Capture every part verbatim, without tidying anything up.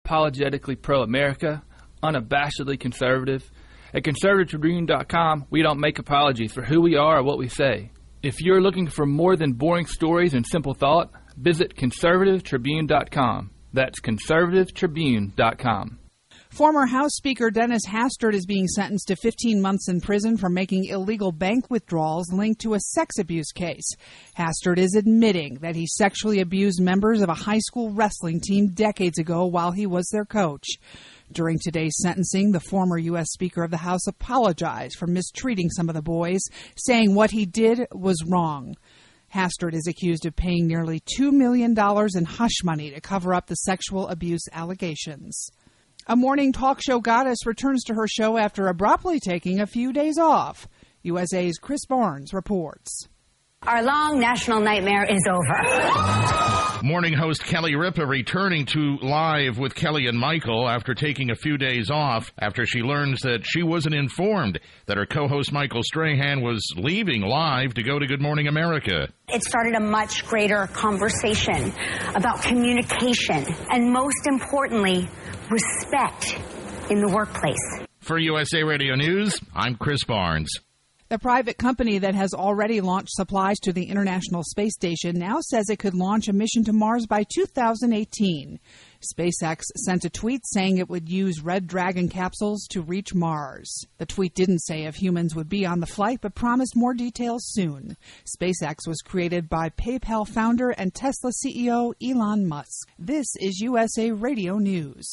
unapologetically pro-America, unabashedly conservative. At conservative tribune dot com, we don't make apologies for who we are or what we say. If you're looking for more than boring stories and simple thought, visit conservative tribune dot com. That's conservative tribune dot com. Former House Speaker Dennis Hastert is being sentenced to fifteen months in prison for making illegal bank withdrawals linked to a sex abuse case. Hastert is admitting that he sexually abused members of a high school wrestling team decades ago while he was their coach. During today's sentencing, the former U S Speaker of the House apologized for mistreating some of the boys, saying what he did was wrong. Hastert is accused of paying nearly two million dollars in hush money to cover up the sexual abuse allegations. A morning talk show goddess returns to her show after abruptly taking a few days off. U S A's Chris Barnes reports. Our long national nightmare is over. Morning host Kelly Ripa returning to Live with Kelly and Michael after taking a few days off after she learns that she wasn't informed that her co-host Michael Strahan was leaving Live to go to Good Morning America. It started a much greater conversation about communication and, most importantly, respect in the workplace. For U S A Radio News, I'm Chris Barnes. The private company that has already launched supplies to the International Space Station now says it could launch a mission to Mars by two thousand eighteen. SpaceX sent a tweet saying it would use Red Dragon capsules to reach Mars. The tweet didn't say if humans would be on the flight, but promised more details soon. SpaceX was created by PayPal founder and Tesla C E O Elon Musk. This is U S A Radio News.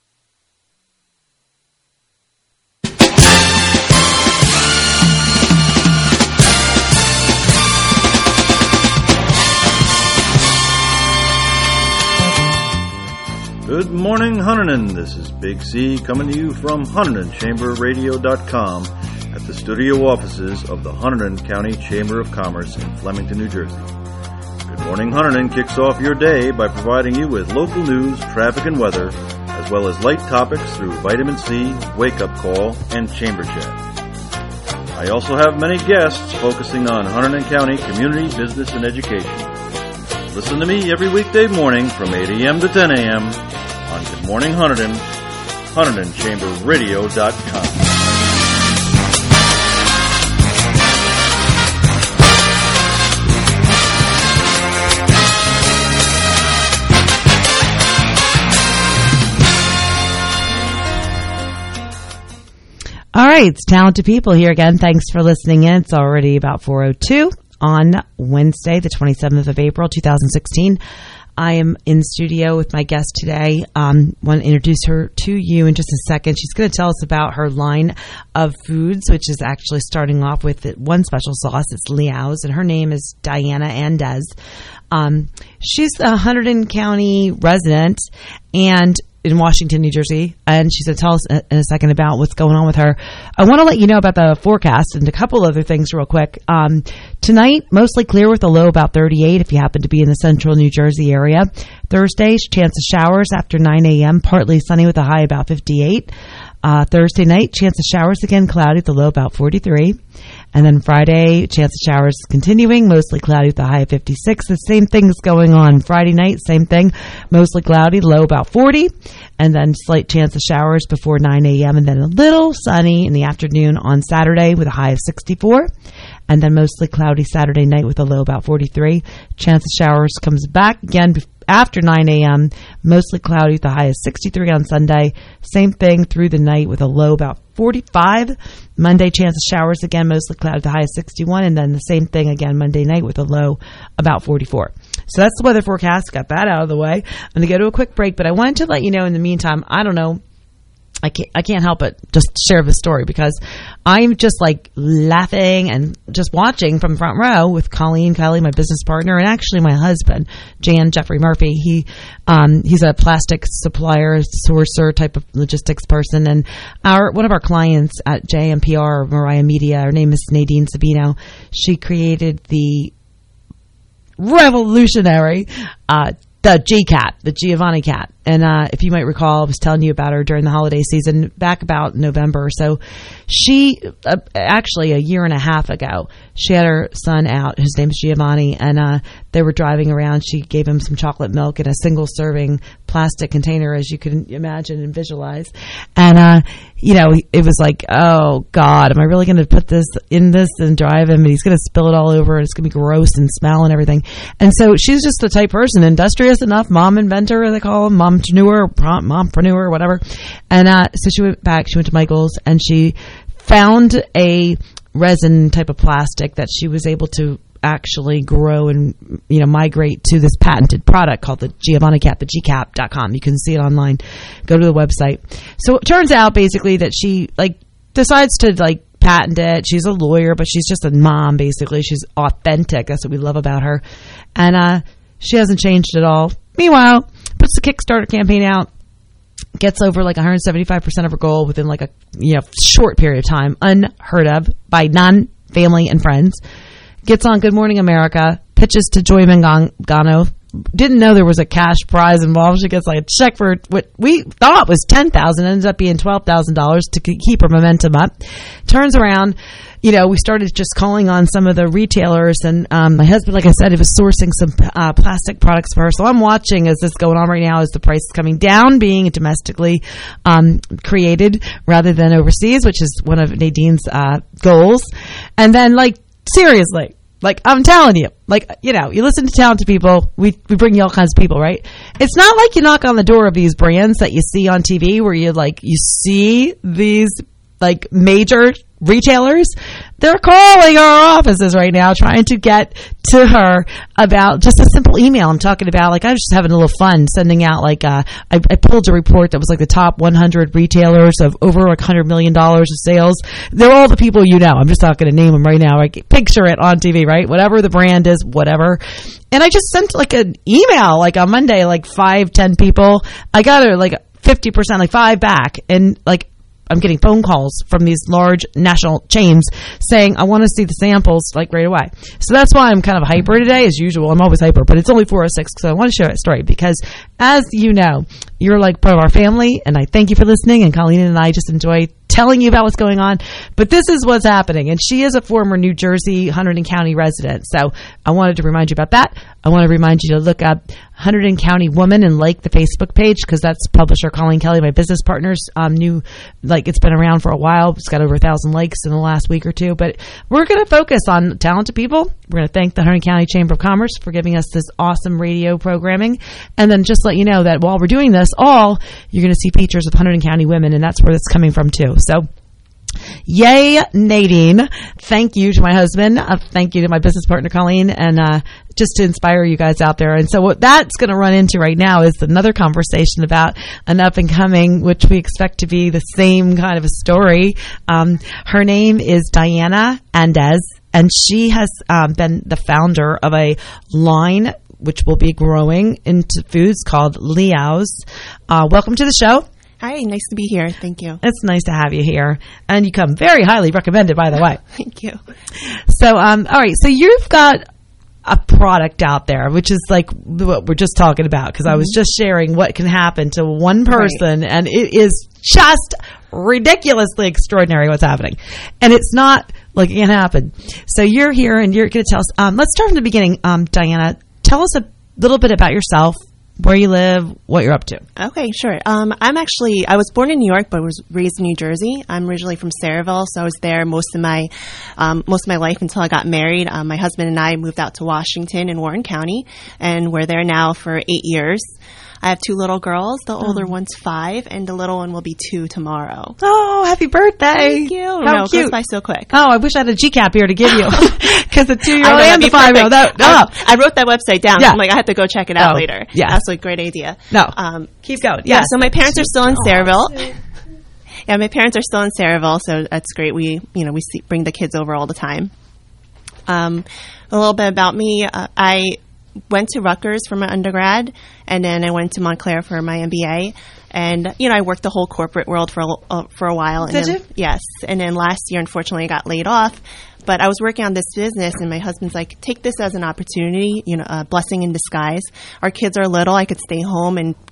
Good morning, Hunterdon. This is Big C coming to you from Hunterdon Chamber Radio dot com at the studio offices of the Hunterdon County Chamber of Commerce in Flemington, New Jersey. Good Morning Hunterdon kicks off your day by providing you with local news, traffic, and weather, as well as light topics through Vitamin C, Wake Up Call, and Chamber Chat. I also have many guests focusing on Hunterdon County community, business, and education. Listen to me every weekday morning from eight a.m. to ten a.m. on Good Morning Hunterdon, Hunterdon Chamber Radio dot com. All right, it's Talented People here again. Thanks for listening in. It's already about four oh two. On Wednesday, the twenty-seventh of April, two thousand sixteen. I am in studio with my guest today. Um, want to introduce her to you in just a second. She's going to tell us about her line of foods, which is actually starting off with one special sauce. It's Liao's, and her name is Diana Andez. Um, she's a Hunterdon County resident and in Washington, New Jersey, and she's going to tell us in a second about what's going on with her. I want to let you know about the forecast and a couple other things real quick. Um, tonight, mostly clear with a low about thirty-eight if you happen to be in the central New Jersey area. Thursday, chance of showers after nine a.m., partly sunny with a high about fifty-eight. Uh, Thursday night, chance of showers again, cloudy with a low about forty-three. And then Friday, chance of showers continuing, mostly cloudy with a high of fifty-six. The same thing's going on Friday night, same thing, mostly cloudy, low about forty. And then slight chance of showers before nine a.m. and then a little sunny in the afternoon on Saturday with a high of sixty-four. And then mostly cloudy Saturday night with a low about forty-three. Chance of showers comes back again after nine a.m., mostly cloudy with a high of sixty-three on Sunday. Same thing through the night with a low about forty-five. Monday, chance of showers again, mostly cloudy with a high of sixty-one. And then the same thing again Monday night with a low about forty-four. So that's the weather forecast. Got that out of the way. I'm going to go to a quick break, but I wanted to let you know in the meantime, I don't know, I can't, I can't help but just share the story because I'm just like laughing and just watching from front row with Colleen Kelly, my business partner, and actually my husband, Jan Jeffrey Murphy. He, um, he's a plastic supplier, sourcer type of logistics person. And our, one of our clients at J M P R, Mariah Media, her name is Nadine Sabino. She created the revolutionary, uh, the G-Cat, the Giovanni cat. and uh, if you might recall, I was telling you about her during the holiday season back about November. So she, uh, actually a year and a half ago, she had her son out. His name's Giovanni, and uh, they were driving around. She gave him some chocolate milk in a single serving plastic container, as you can imagine and visualize. And, uh, you know, it was like, oh God, am I really going to put this in this and drive him? And he's going to spill it all over, and it's going to be gross and smell and everything. And so she's just the type person, industrious enough, mom inventor, they call him, mompreneur, mompreneur, whatever. And, uh, so she went back, she went to Michael's, and she found a resin type of plastic that she was able to actually grow and, you know, migrate to this patented product called the Giovanni Cap, the G cap dot com. You can see it online. Go to the website. So it turns out basically that she like decides to like patent it. She's a lawyer, but she's just a mom basically. She's authentic. That's what we love about her. And uh, she hasn't changed at all. Meanwhile, puts the Kickstarter campaign out, gets over like one hundred seventy-five percent of her goal within like a, you know, short period of time, unheard of by non-family and friends. Gets on Good Morning America, pitches to Joy Mangano. Didn't know there was a cash prize involved. She gets like a check for what we thought was ten thousand dollars, ended up being twelve thousand dollars to keep her momentum up. Turns around, you know, we started just calling on some of the retailers, and um, my husband, like I said, he was sourcing some uh, plastic products for her. So I'm watching as this is going on right now, as the price is coming down, being domestically um, created rather than overseas, which is one of Nadine's uh, goals. And then, like, seriously, like, I'm telling you, like, you know, you listen to talented people, we we bring you all kinds of people, right? It's not like you knock on the door of these brands that you see on T V where you, like, you see these, like, major retailers. They're calling our offices right now trying to get to her about just a simple email. I'm talking about, like, I was just having a little fun sending out, like, uh, I, I pulled a report that was like the top one hundred retailers of over like one hundred million dollars of sales. They're all the people you know. I'm just not going to name them right now. Like, picture it on T V, right? Whatever the brand is, whatever. And I just sent like an email, like on Monday, like five, ten people. I got her like fifty percent, like five back. And like, I'm getting phone calls from these large national chains saying, I want to see the samples like right away. So that's why I'm kind of hyper today, as usual. I'm always hyper, but it's only four oh six, so I want to share that story because, as you know, you're like part of our family, and I thank you for listening, and Colleen and I just enjoy telling you about what's going on. But this is what's happening, and she is a former New Jersey Hunterdon County resident, so I wanted to remind you about that. I want to remind you to look up Hunterdon County Woman and like the Facebook page, because that's publisher Colleen Kelly, my business partner's um, new, like, it's been around for a while. It's got over a thousand likes in the last week or two, but we're going to focus on talented people. We're going to thank the Hunterdon County Chamber of Commerce for giving us this awesome radio programming, and then just let you know that while we're doing this all, you're going to see features of Hunterdon County women, and that's where that's coming from too. So yay, Nadine. Thank you to my husband. Uh, thank you to my business partner, Colleen, and uh, just to inspire you guys out there. And so what that's going to run into right now is another conversation about an up and coming, which we expect to be the same kind of a story. Um, her name is Diana Andes, and she has um, been the founder of a line which will be growing into foods called Liao's. Uh, welcome to the show. Hi, nice to be here. Thank you. It's nice to have you here. And you come very highly recommended, by the way. Thank you. So, um, all right. So you've got a product out there, which is like what we're just talking about, because mm-hmm. I was just sharing what can happen to one person, right. And it is just ridiculously extraordinary what's happening. And it's not like it can happen. So you're here and you're going to tell us, um, let's start from the beginning. Um, Diana, tell us a little bit about yourself, where you live, what you're up to. Okay, sure. Um, I'm actually, I was born in New York, but was raised in New Jersey. I'm originally from Sayreville, so I was there most of my um, most of my life until I got married. Um, my husband and I moved out to Washington in Warren County, and we're there now for eight years. I have two little girls. The older oh. one's five, and the little one will be two tomorrow. Oh, happy birthday. Thank you. How no, cute. It goes by so quick. Oh, I wish I had a G cap here to give you. Because the two-year-old and the five-year-old. That, oh. I, I wrote that website down. Yeah. I'm like, I have to go check it out oh, later. Yeah. That's a great idea. No. Um, Keep going. Yeah, yes. so my parents are still in Sayreville. Yeah, my parents are still in Sayreville, so that's great. We, you know, we see, bring the kids over all the time. Um, a little bit about me. Uh, I went to Rutgers for my undergrad, and then I went to Montclair for my M B A. And, you know, I worked the whole corporate world for a, uh, for a while. And Did then, you? Yes. And then last year, unfortunately, I got laid off. But I was working on this business, and my husband's like, take this as an opportunity, you know, a blessing in disguise. Our kids are little. I could stay home and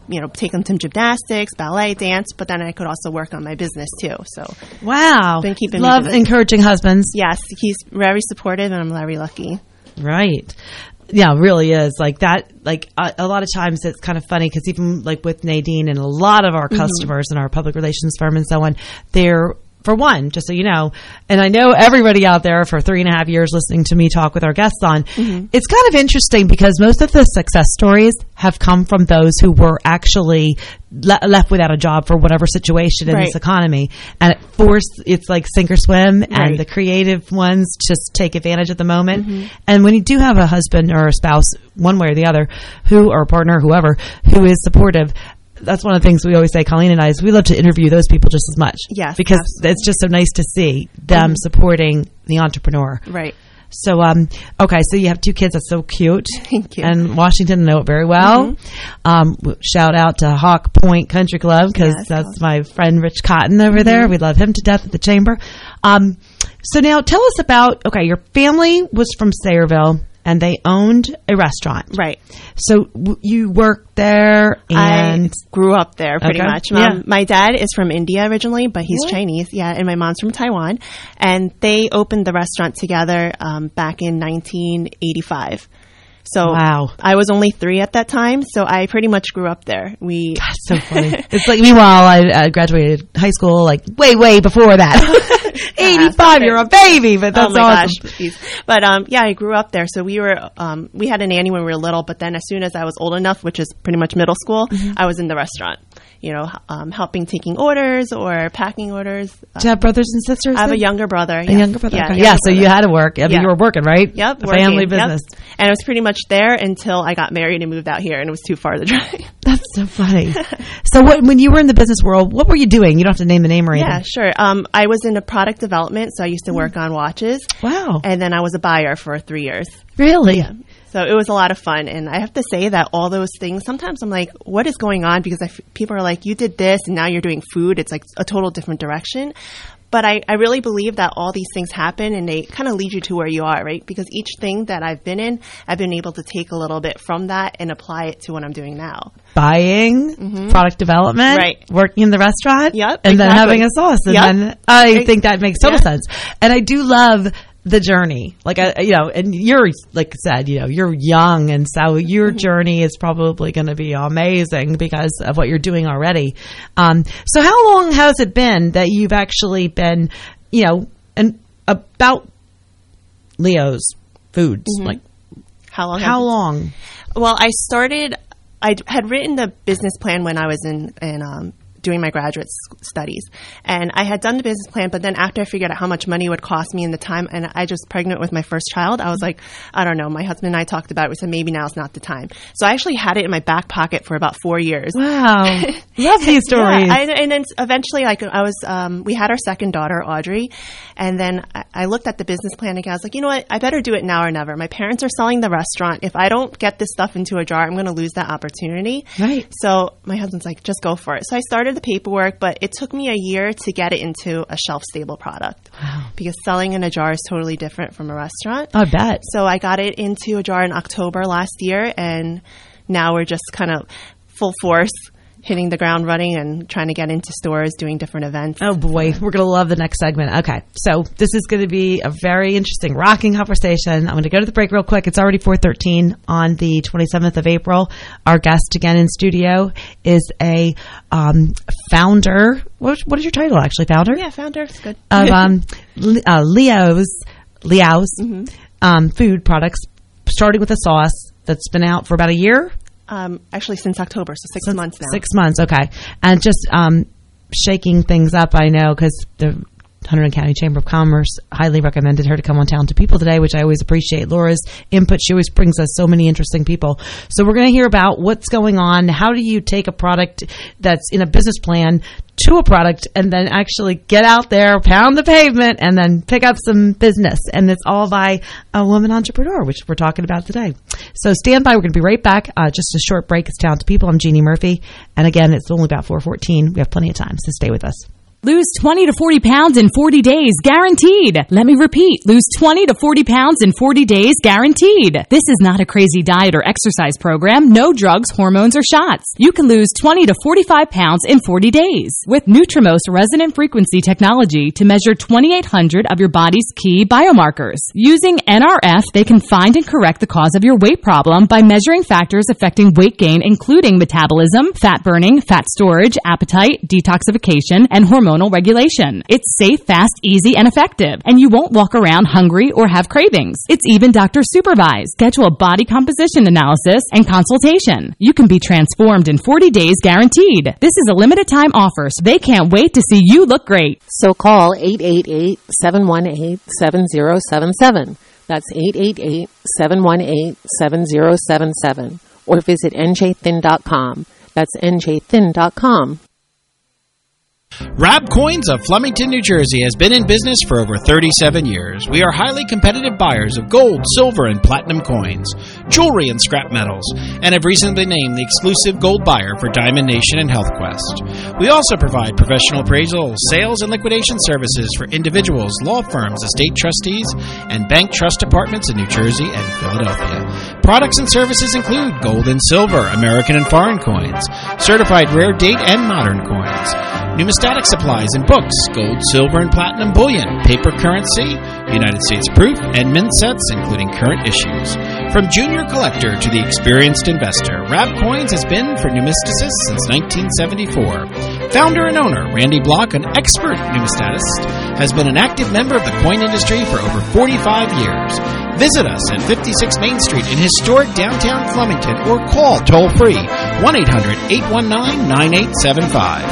you know, take them to gymnastics, ballet, dance, but then I could also work on my business too. So wow. Been keeping Love me busy. encouraging husbands. Yes, he's very supportive, and I'm very lucky. Right. Yeah, it really is. Like that, like a, a lot of times it's kind of funny because even like with Nadine and a lot of our mm-hmm. customers and our public relations firm and so on, they're, for one, just so you know, and I know everybody out there for three and a half years listening to me talk with our guests on, mm-hmm. it's kind of interesting because most of the success stories have come from those who were actually le- left without a job for whatever situation in right. this economy. And it forced, it's like sink or swim, right. and the creative ones just take advantage of the moment. Mm-hmm. And when you do have a husband or a spouse, one way or the other, who, or a partner, whoever, who is supportive, that's one of the things we always say, Colleen and I, is we love to interview those people just as much. Yes, because absolutely. It's just so nice to see them mm-hmm. supporting the entrepreneur. Right. So, um, okay, so you have two kids. That's so cute. Thank you. And Washington know it very well. Mm-hmm. Um, shout out to Hawk Point Country Club because yes, that's my friend Rich Cotton over mm-hmm. there. We love him to death at the Chamber. Um, so now tell us about, okay, your family was from Sayreville. And they owned a restaurant. Right. So w- you worked there and... I grew up there pretty okay. much. Yeah. Um, my dad is from India originally, but he's really? Chinese. Yeah, and my mom's from Taiwan. And they opened the restaurant together um, back in nineteen eighty-five. So wow. I was only three at that time, so I pretty much grew up there. We That's so funny. It's like, meanwhile, I uh, graduated high school like way, way before that. eighty-five, you're a baby, but that's oh my awesome. Gosh, geez. But um, yeah, I grew up there. So we were, um, we had a nanny when we were little, but then as soon as I was old enough, which is pretty much middle school, mm-hmm. I was in the restaurant. You know, um, helping taking orders or packing orders. Do you have brothers and sisters? I have then? a younger brother. A yes. younger brother. Yeah, okay. younger yeah so brother. you had to work. I mean, yeah. you were working, right? Yep. A working. family business. Yep. And it was pretty much there until I got married and moved out here, and it was too far to drive. That's so funny. So what, when you were in the business world, what were you doing? You don't have to name the name or anything. Yeah, sure. Um, I was in a product development, so I used to work mm. on watches. Wow. And then I was a buyer for three years. Really? Yeah. So it was a lot of fun. And I have to say that all those things, sometimes I'm like, what is going on? Because I f- people are like, you did this and now you're doing food. It's like a total different direction. But I, I really believe that all these things happen and they kind of lead you to where you are, right? Because each thing that I've been in, I've been able to take a little bit from that and apply it to what I'm doing now. Buying, mm-hmm. product development, right. working in the restaurant, yep, and exactly. then having a sauce. And yep. then I think that makes total yeah. sense. And I do love the journey. Like, I, you know, and you're, like I said, you know, you're young. And so your mm-hmm. journey is probably going to be amazing because of what you're doing already. Um, so how long has it been that you've actually been, you know, and about Leo's Foods? Mm-hmm. Like, how long? How long? Well, I started, I had written the business plan when I was in, in, um, doing my graduate studies. And I had done the business plan, but then after I figured out how much money it would cost me in the time, and I just pregnant with my first child, I was like, I don't know. My husband and I talked about it. We said, maybe now's not the time. So I actually had it in my back pocket for about four years. Wow. Love these stories. Yeah, I, and then eventually, like, I was, um, we had our second daughter, Audrey, and then I, I looked at the business plan again. I was like, you know what? I better do it now or never. My parents are selling the restaurant. If I don't get this stuff into a jar, I'm going to lose that opportunity. Right. So my husband's like, just go for it. So I started the paperwork, but it took me a year to get it into a shelf-stable product. Wow. Because selling in a jar is totally different from a restaurant. I bet. So I got it into a jar in October last year, and now we're just kind of full force hitting the ground running and trying to get into stores, doing different events. Oh boy, we're going to love the next segment. Okay, so this is going to be a very interesting, rocking conversation. I'm going to go to the break real quick. It's already four thirteen on the twenty-seventh of April. Our guest again in studio is a um, founder. What, what is your title, actually? Founder? Yeah, founder. It's good. Of um, uh, Leo's, Leo's mm-hmm. um, food products, starting with a sauce that's been out for about a year. Um, actually, since October, so six since months now. Six months, okay. And just um, shaking things up, I know, because the Hunterdon County Chamber of Commerce highly recommended her to come on Town to People today, which I always appreciate. Laura's input, she always brings us so many interesting people. So we're going to hear about what's going on. How do you take a product that's in a business plan to a product and then actually get out there, pound the pavement, and then pick up some business? And it's all by a woman entrepreneur, which we're talking about today. So stand by. We're going to be right back. Uh, just a short break. It's Town to People. I'm Jeannie Murphy. And again, it's only about four fourteen. We have plenty of time, so stay with us. Lose twenty to forty pounds in forty days, guaranteed. Let me repeat, lose twenty to forty pounds in forty days, guaranteed. This is not a crazy diet or exercise program. No drugs, hormones, or shots. You can lose twenty to forty-five pounds in forty days with Nutrimost resonant frequency technology to measure twenty-eight hundred of your body's key biomarkers. Using N R F, they can find and correct the cause of your weight problem by measuring factors affecting weight gain, including metabolism, fat burning, fat storage, appetite, detoxification, and hormone regulation. It's safe, fast, easy, and effective, and you won't walk around hungry or have cravings. It's even doctor supervised. Schedule a body composition analysis and consultation. You can be transformed in forty days guaranteed. This is a limited time offer, so they can't wait to see you look great. So call eight eight eight, seven one eight, seven zero seven seven. That's eight eight eight, seven one eight, seven zero seven seven. Or visit N J thin dot com. That's N J thin dot com. Rab Coins of Flemington, New Jersey has been in business for over thirty-seven years. We are highly competitive buyers of gold, silver, and platinum coins, jewelry, and scrap metals, and have recently named the exclusive gold buyer for Diamond Nation and HealthQuest. We also provide professional appraisal, sales, and liquidation services for individuals, law firms, estate trustees, and bank trust departments in New Jersey and Philadelphia. Products and services include gold and silver, American and foreign coins, certified rare date and modern coins, numismatic supplies and books, gold, silver, and platinum bullion, paper currency, United States proof, and mint sets, including current issues. From junior collector to the experienced investor, Rab Coins has been for numisticists since nineteen seventy-four. Founder and owner Randy Block, an expert numismatist, has been an active member of the coin industry for over forty-five years. Visit us at fifty-six Main Street in historic downtown Flemington or call toll-free one eight hundred, eight one nine, nine eight seven five.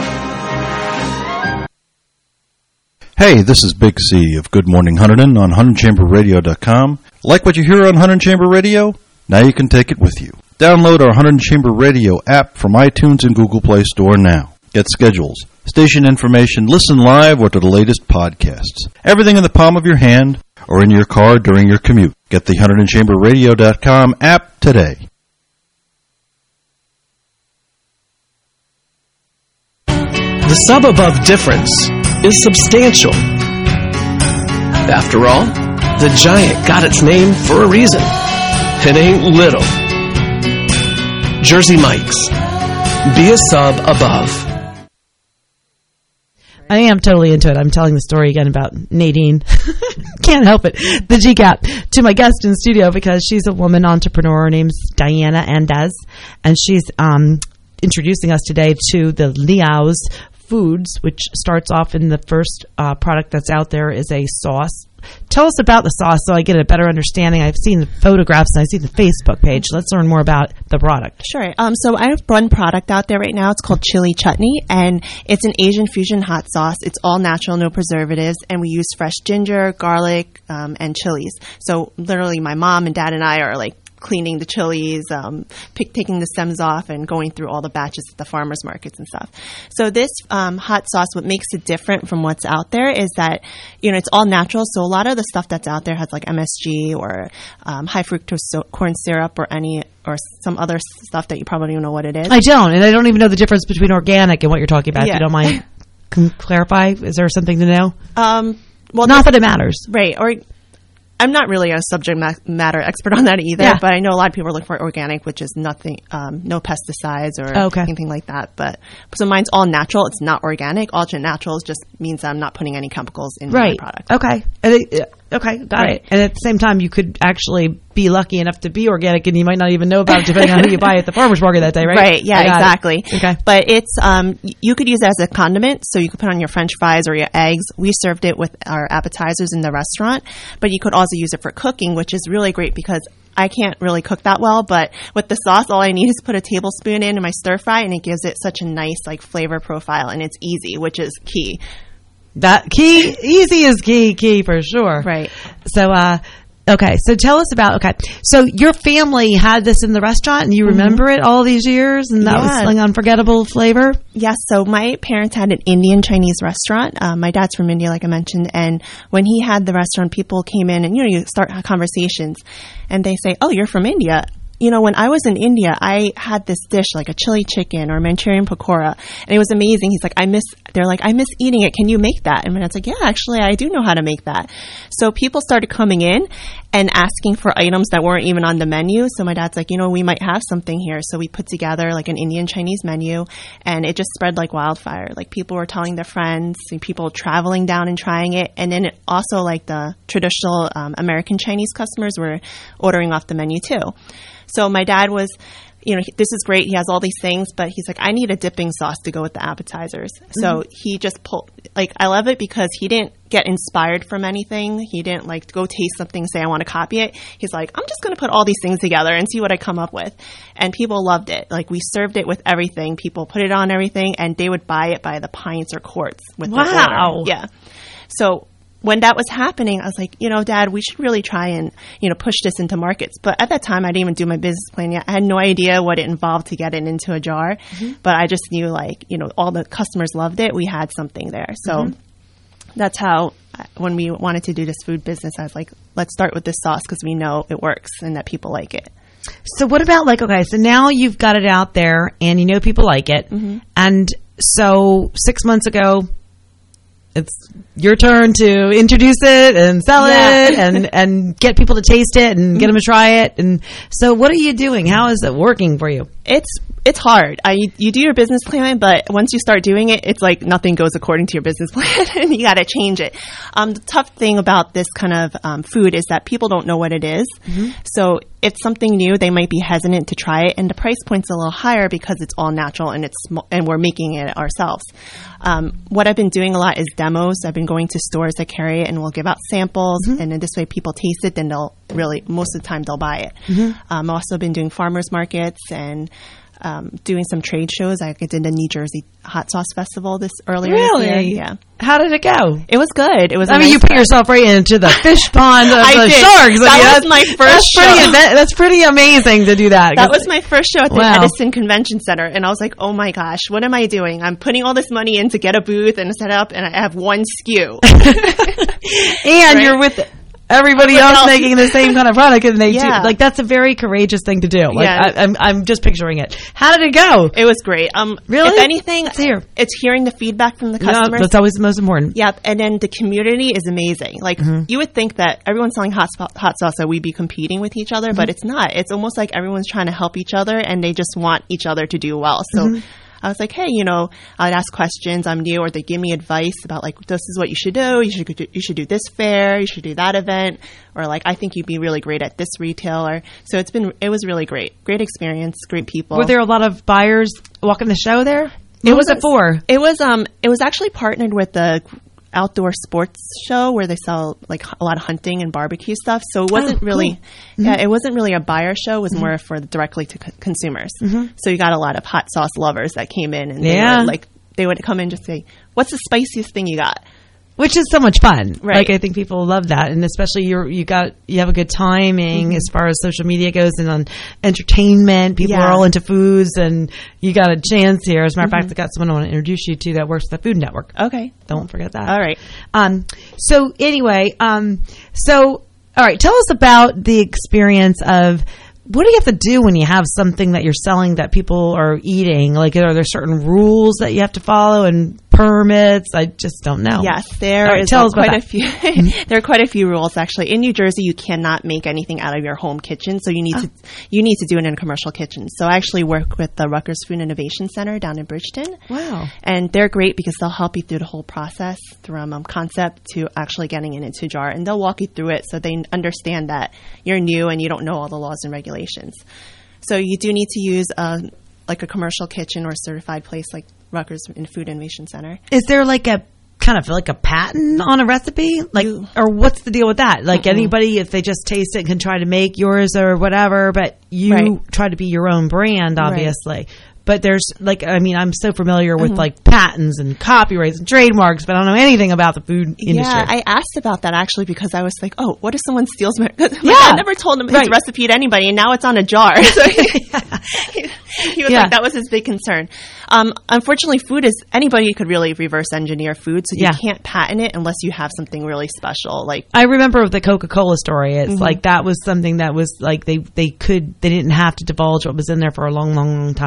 Hey, this is Big C of Good Morning Hunterdon on Hunterdon Chamber Radio dot com. Like what you hear on Hunterdon Chamber Radio? Now you can take it with you. Download our Hunterdon Chamber Radio app from iTunes and Google Play Store now. Get schedules, station information, listen live, or to the latest podcasts. Everything in the palm of your hand or in your car during your commute. Get the Hunterdon Chamber Radio dot com app today. The sub-above difference is substantial. After all, the giant got its name for a reason. It ain't little. Jersey Mike's. Be a sub above. I am totally into it. I'm telling the story again about Nadine. Can't help it. The G CAP to my guest in studio because she's a woman entrepreneur. Her name's Diana Andez, and she's um, introducing us today to the Liao's Foods, which starts off in the first uh, product that's out there is a sauce. Tell us about the sauce so I get a better understanding. I've seen the photographs and I see the Facebook page. Let's learn more about the product. Sure. Um, so I have one product out there right now. It's called Chili Chutney, and it's an Asian fusion hot sauce. It's all natural, no preservatives, and we use fresh ginger, garlic, um, and chilies. So literally my mom and dad and I are like cleaning the chilies, um, pick, taking the stems off, and going through all the batches at the farmers markets and stuff. So this um, hot sauce, what makes it different from what's out there is that, you know, it's all natural. So a lot of the stuff that's out there has like M S G or um, high fructose so- corn syrup or any or some other stuff that you probably don't even know what it is. I don't, and I don't even know the difference between organic and what you're talking about. Yeah. If you don't mind, can clarify? Is there something to know? Um, well, not that it matters, right? Or I'm not really a subject ma- matter expert on that either, yeah. but I know a lot of people are looking for organic, which is nothing, um, no pesticides or okay. anything like that. But so mine's all natural. It's not organic. Alternate naturals just means I'm not putting any chemicals in right. my product. Okay. And it, okay. Got right. it. And at the same time, you could actually be lucky enough to be organic, and you might not even know about it depending on who you buy at the farmer's market that day, right? Right. Yeah. Exactly. It. Okay. But it's um, you could use it as a condiment, so you could put on your French fries or your eggs. We served it with our appetizers in the restaurant, but you could also use it for cooking, which is really great because I can't really cook that well, but with the sauce, all I need is put a tablespoon in in my stir fry, and it gives it such a nice like flavor profile, and it's easy, which is key. That key, easy is key, key for sure. Right. So, uh, okay. So tell us about, okay. So your family had this in the restaurant and you remember mm-hmm. it all these years, and that yeah. was like unforgettable flavor? Yes. So my parents had an Indian Chinese restaurant. Um, my dad's from India, like I mentioned. And when he had the restaurant, people came in and, you know, you start conversations and they say, oh, you're from India. You know, when I was in India, I had this dish like a chili chicken or Manchurian pakora, and it was amazing. He's like, I miss they're like, I miss eating it. Can you make that? And my dad's like, yeah, actually, I do know how to make that. So people started coming in and asking for items that weren't even on the menu. So my dad's like, you know, we might have something here. So we put together like an Indian Chinese menu, and it just spread like wildfire. Like people were telling their friends, and people traveling down and trying it. And then it also like the traditional um, American Chinese customers were ordering off the menu too. So my dad was, you know, this is great. He has all these things, but he's like, I need a dipping sauce to go with the appetizers. Mm-hmm. So he just pulled, like, I love it because he didn't get inspired from anything. He didn't like go taste something and say, I want to copy it. He's like, I'm just going to put all these things together and see what I come up with. And people loved it. Like, we served it with everything. People put it on everything, and they would buy it by the pints or quarts with wow. their order. Yeah. So when that was happening, I was like, you know, Dad, we should really try and, you know, push this into markets. But at that time, I didn't even do my business plan yet. I had no idea what it involved to get it into a jar. Mm-hmm. But I just knew, like, you know, all the customers loved it. We had something there. So mm-hmm. that's how, when we wanted to do this food business, I was like, let's start with this sauce because we know it works and that people like it. So what about, like, okay, so now you've got it out there and you know people like it. Mm-hmm. And so six months ago, it's your turn to introduce it and sell yeah. it and, and get people to taste it and get them to try it. And so what are you doing? How is it working for you? It's it's hard. Uh, you, you do your business plan, but once you start doing it, it's like nothing goes according to your business plan and you got to change it. Um, the tough thing about this kind of um, food is that people don't know what it is. Mm-hmm. So if it's something new, they might be hesitant to try it, and the price point's a little higher because it's all natural and it's sm- and we're making it ourselves. Um, what I've been doing a lot is demos. I've been going to stores that carry it, and we'll give out samples, mm-hmm. and in this way people taste it, then they'll really, most of the time they'll buy it. Mm-hmm. Um, I've also been doing farmers markets and Um, doing some trade shows. I did the New Jersey Hot Sauce Festival this earlier really? this year. Yeah. How did it go? It was good. It was. I a mean, nice you put time. yourself right into the fish pond of I the did. sharks. That I mean, was my first that's show. Pretty, that's pretty amazing to do that. That was my first show at the wow. Edison Convention Center, and I was like, "Oh my gosh, what am I doing? I'm putting all this money in to get a booth and set up, and I have one S K U." and right? you're with it. Everybody else, else making the same kind of product, and they yeah. do. Like, that's a very courageous thing to do. Like, yeah. I, I'm, I'm just picturing it. How did it go? It was great. Um, really? If anything, Let's hear. It's hearing the feedback from the customers. Yeah, that's always the most important. Yeah, and then the community is amazing. Like, mm-hmm. you would think that everyone's selling hot, hot sauce, that we'd be competing with each other, mm-hmm. but it's not. It's almost like everyone's trying to help each other, and they just want each other to do well. So. Mm-hmm. I was like, hey, you know, I'd ask questions. I'm new, or they give me advice about like, this is what you should do. You should you should do this fair. You should do that event, or like, I think you'd be really great at this retailer. So it's been it was really great, great experience, great people. Were there a lot of buyers walking the show there? What it was, was it for? It was um it was actually partnered with the outdoor sports show where they sell like a lot of hunting and barbecue stuff. So it wasn't oh, really, cool. mm-hmm. yeah, it wasn't really a buyer show. It was mm-hmm. more for directly to co- consumers. Mm-hmm. So you got a lot of hot sauce lovers that came in, and they yeah. were like, they would come in and just say, "What's the spiciest thing you got?" Which is so much fun. Right. Like, I think people love that. And especially you're, you got, you have a good timing mm-hmm. as far as social media goes and on entertainment. People yeah. are all into foods, and you got a chance here. As a matter of mm-hmm. fact, I got someone I want to introduce you to that works at the Food Network. Okay. Don't forget that. All right. Um, so anyway, um, so, all right, tell us about the experience of, what do you have to do when you have something that you're selling that people are eating? Like, are there certain rules that you have to follow and permits? I just don't know. Yes, there right, is tell us quite about a few. There are quite a few rules actually. In New Jersey, you cannot make anything out of your home kitchen, so you need oh. to you need to do it in a commercial kitchen. So I actually work with the Rutgers Food Innovation Center down in Bridgeton. Wow, and they're great because they'll help you through the whole process from um, concept to actually getting it into a jar, and they'll walk you through it so they understand that you're new and you don't know all the laws and regulations. So you do need to use uh, like a commercial kitchen or a certified place like Rutgers Food Innovation Center. Is there like a kind of like a patent on a recipe? Like, you, or what's the deal with that? Like mm-mm. anybody, if they just taste it, can try to make yours or whatever, but you right. try to be your own brand, obviously. Right. But there's like, I mean, I'm so familiar with mm-hmm. like patents and copyrights and trademarks, but I don't know anything about the food industry. Yeah, I asked about that actually because I was like, oh, what if someone steals my, my yeah. I never told him his right. recipe to anybody, and now it's on a jar. So he, he, he was yeah. like, that was his big concern. Um, unfortunately, food is, anybody could really reverse engineer food, so you yeah. can't patent it unless you have something really special. Like, I remember with the Coca-Cola story, it's mm-hmm. like that was something that was like they, they could, they didn't have to divulge what was in there for a long, long, long time and all blah, blah,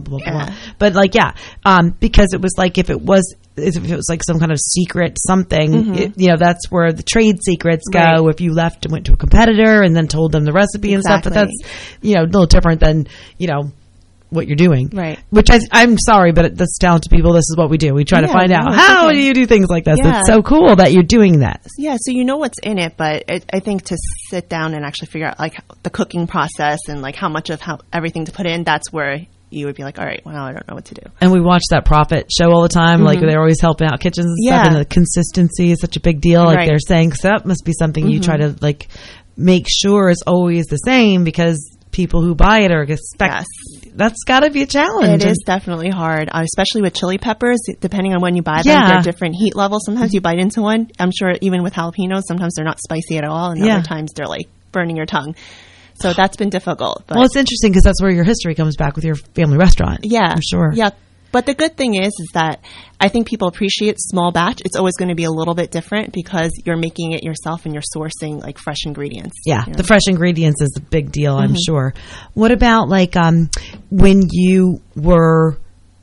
blah, blah, blah. But like, yeah, um, because it was like, if it was, if it was like some kind of secret something, Mm-hmm. it, you know, that's where the trade secrets go. Right. If you left and went to a competitor and then told them the recipe and stuff, but Exactly. that's, you know, a little different than, you know, what you're doing. Right. Which I, I'm sorry, but that's talented people. This is what we do. We try Yeah, to find no, out, it's how okay. do you do things like this? Yeah. It's so cool that you're doing that. Yeah, so you know what's in it, but it, I think to sit down and actually figure out like the cooking process and like how much of how everything to put in, that's where you would be like, all right, well, now I don't know what to do. And we watch that Profit show all the time. Mm-hmm. Like they're always helping out kitchens and Yeah. stuff. And the consistency is such a big deal. Like Right. they're saying, so that must be something you Mm-hmm. try to like make sure is always the same, because people who buy it are expect. Yes. That's got to be a challenge. It is definitely hard, uh, especially with chili peppers. Depending on when you buy them, Yeah. they're different heat levels. Sometimes you bite into one. I'm sure even with jalapenos, sometimes they're not spicy at all, and Yeah. other times they're like burning your tongue. So that's been difficult. But Well, it's interesting because that's where your history comes back with your family restaurant. yeah, For sure. Yeah, but the good thing is, is that I think people appreciate small batch. It's always going to be a little bit different because you're making it yourself and you're sourcing like fresh ingredients. Yeah, you know? the fresh ingredients is a big deal, I'm Mm-hmm. sure. What about like um, when you were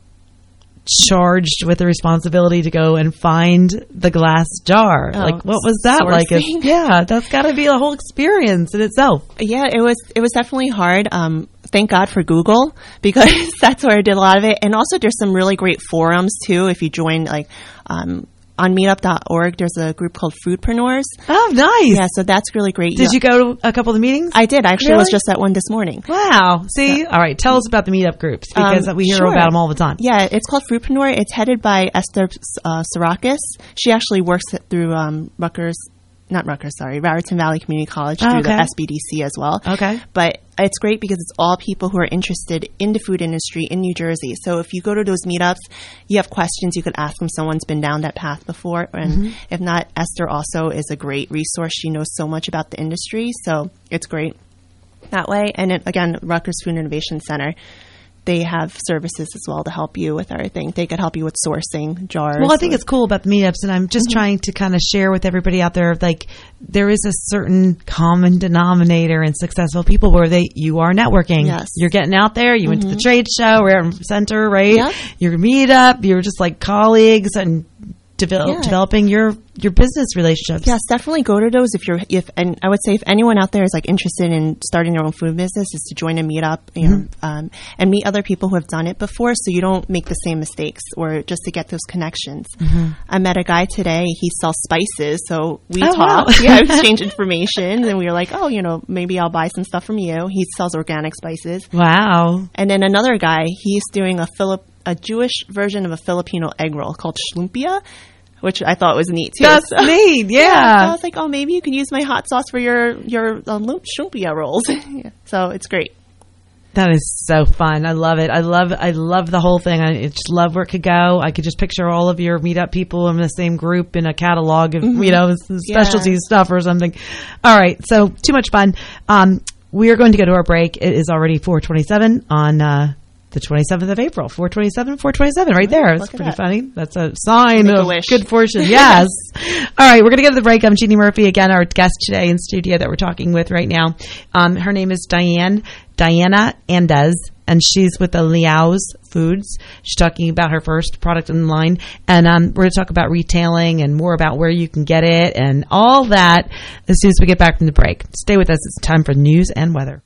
charged with the responsibility to go and find the glass jar? Oh, like, what was that like? It's- sourcing. Yeah, that's got to be a whole experience in itself. Yeah, it was it was definitely hard. Um, thank God for Google, because that's where I did a lot of it. And also, there's some really great forums too. If you join, like um, on meetup dot org, there's a group called Foodpreneurs. Oh, nice. Yeah, so that's really great. Did you go to a couple of the meetings? I did. I actually was Really? just at one this morning. Wow. See? All right. Tell us about the meetup groups, because Um, we hear sure. about them all the time. Yeah, it's called Foodpreneur. It's headed by Esther uh, Sarakis. She actually works it through um, Rutgers, not Rutgers, sorry, Raritan Valley Community College Oh, through okay. the S B D C as well. Okay. But it's great because it's all people who are interested in the food industry in New Jersey. So if you go to those meetups, you have questions, you could ask them. Someone's been down that path before. And Mm-hmm. if not, Esther also is a great resource. She knows so much about the industry. So it's great that way. And it, again, Rutgers Food Innovation Center, they have services as well to help you with everything. They could help you with sourcing jars. Well, I think it's cool about the meetups, and I'm just Mm-hmm. trying to kind of share with everybody out there, like, there is a certain common denominator in successful people where they you are networking. Yes. You're getting out there. You went to the trade show, we're at center, right? Yep. Your meetup. You're just like colleagues and develop, Yeah. developing your your business relationships. Yes, definitely go to those if you're if and I would say if anyone out there is like interested in starting their own food business, is to join a meetup, you know, um, and meet other people who have done it before, so you don't make the same mistakes, or just to get those connections. I met a guy today. He sells spices, so we Oh, wow. talked, yeah, exchange information, and we were like, oh, you know, maybe I'll buy some stuff from you. He sells organic spices. Wow. And then another guy, he's doing a Philip a Jewish version of a Filipino egg roll called shlumpia, which I thought was neat too. That's So- neat. Yeah. So I was like, oh, maybe you can use my hot sauce for your your um, shlumpia rolls. Yeah. So it's great. That is so fun. I love it. I love I love the whole thing. I just love where it could go. I could just picture all of your meetup people in the same group in a catalog of, you know, specialty Yeah. stuff or something. All right. So too much fun. Um, we are going to go to our break. It is already four twenty-seven on uh, the twenty-seventh of April. four twenty-seven, four twenty-seven right there. It's look at pretty that. funny. That's a sign Make a of wish. good fortune. Yes. All right. We're going to go to the break. I'm Jeannie Murphy. Again, our guest today in studio that we're talking with right now. Um, her name is Diane, Diana Andez, and she's with the Liao's Foods. She's talking about her first product in line. And um, we're going to talk about retailing and more about where you can get it and all that as soon as we get back from the break. Stay with us. It's time for news and weather.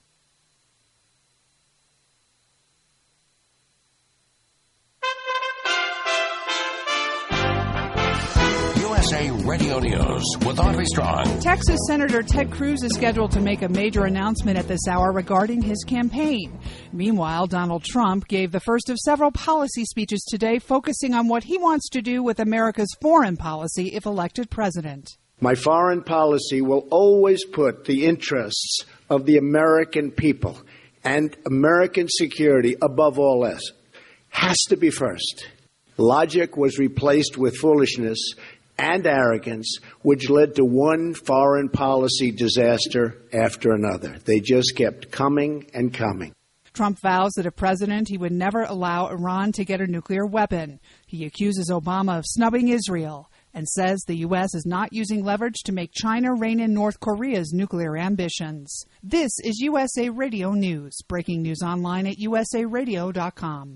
U S A Radio News with Audrey Strong. Texas Senator Ted Cruz is scheduled to make a major announcement at this hour regarding his campaign. Meanwhile, Donald Trump gave the first of several policy speeches today focusing on what he wants to do with America's foreign policy if elected president. My foreign policy will always put the interests of the American people and American security above all else. Has to be first. Logic was replaced with foolishness and arrogance, which led to one foreign policy disaster after another. They just kept coming and coming. Trump vows that if president, he would never allow Iran to get a nuclear weapon. He accuses Obama of snubbing Israel. and says the U S is not using leverage to make China rein in North Korea's nuclear ambitions. This is U S A Radio News. Breaking news online at U S A radio dot com.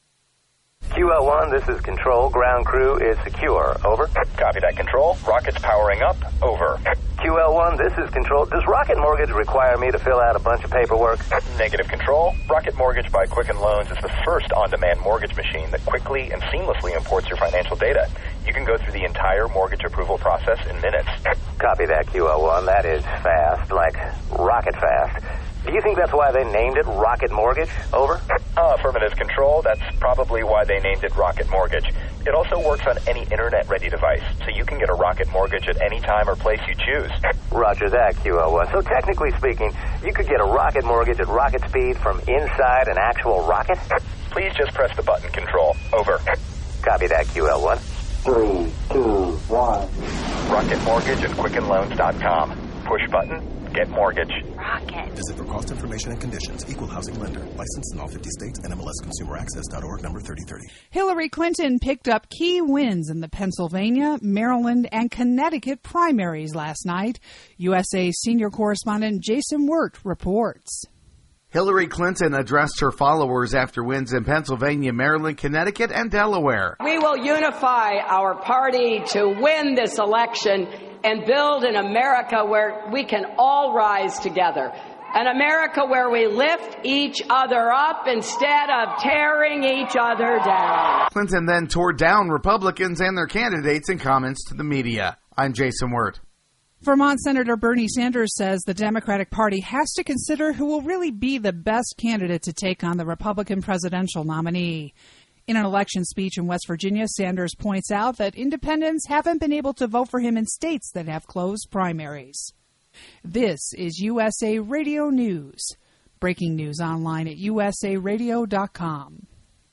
Q L one, this is Control. Ground crew is secure. Over. Copy that, Control. Rockets powering up. Over. Q L one, this is Control. Does Rocket Mortgage require me to fill out a bunch of paperwork? Negative, Control. Rocket Mortgage by Quicken Loans is the first on-demand mortgage machine that quickly and seamlessly imports your financial data. You can go through the entire mortgage approval process in minutes. Copy that, Q L one. That is fast, like rocket fast. Do you think that's why they named it Rocket Mortgage? Over. Uh, affirmative, Control. That's probably why they named it Rocket Mortgage. It also works on any internet-ready device, so you can get a Rocket Mortgage at any time or place you choose. Roger that, Q L one. So technically speaking, you could get a Rocket Mortgage at rocket speed from inside an actual rocket? Please just press the button, Control. Over. Copy that, Q L one. Three, two, one. Rocket Mortgage at Quicken Loans dot com. Push button. Get mortgage. Rocket. Visit for cost information and conditions. Equal housing lender. Licensed in all fifty states. N M L S Consumer Access dot org number thirty thirty. Hillary Clinton picked up key wins in the Pennsylvania, Maryland, and Connecticut primaries last night. U S A senior correspondent Jason Wirt reports. Hillary Clinton addressed her followers after wins in Pennsylvania, Maryland, Connecticut, and Delaware. We will unify our party to win this election and build an America where we can all rise together. An America where we lift each other up instead of tearing each other down. Clinton then tore down Republicans and their candidates in comments to the media. I'm Jason Wirt. Vermont Senator Bernie Sanders says the Democratic Party has to consider who will really be the best candidate to take on the Republican presidential nominee. In an election speech in West Virginia, Sanders points out that independents haven't been able to vote for him in states that have closed primaries. This is U S A Radio News. Breaking news online at U S A radio dot com.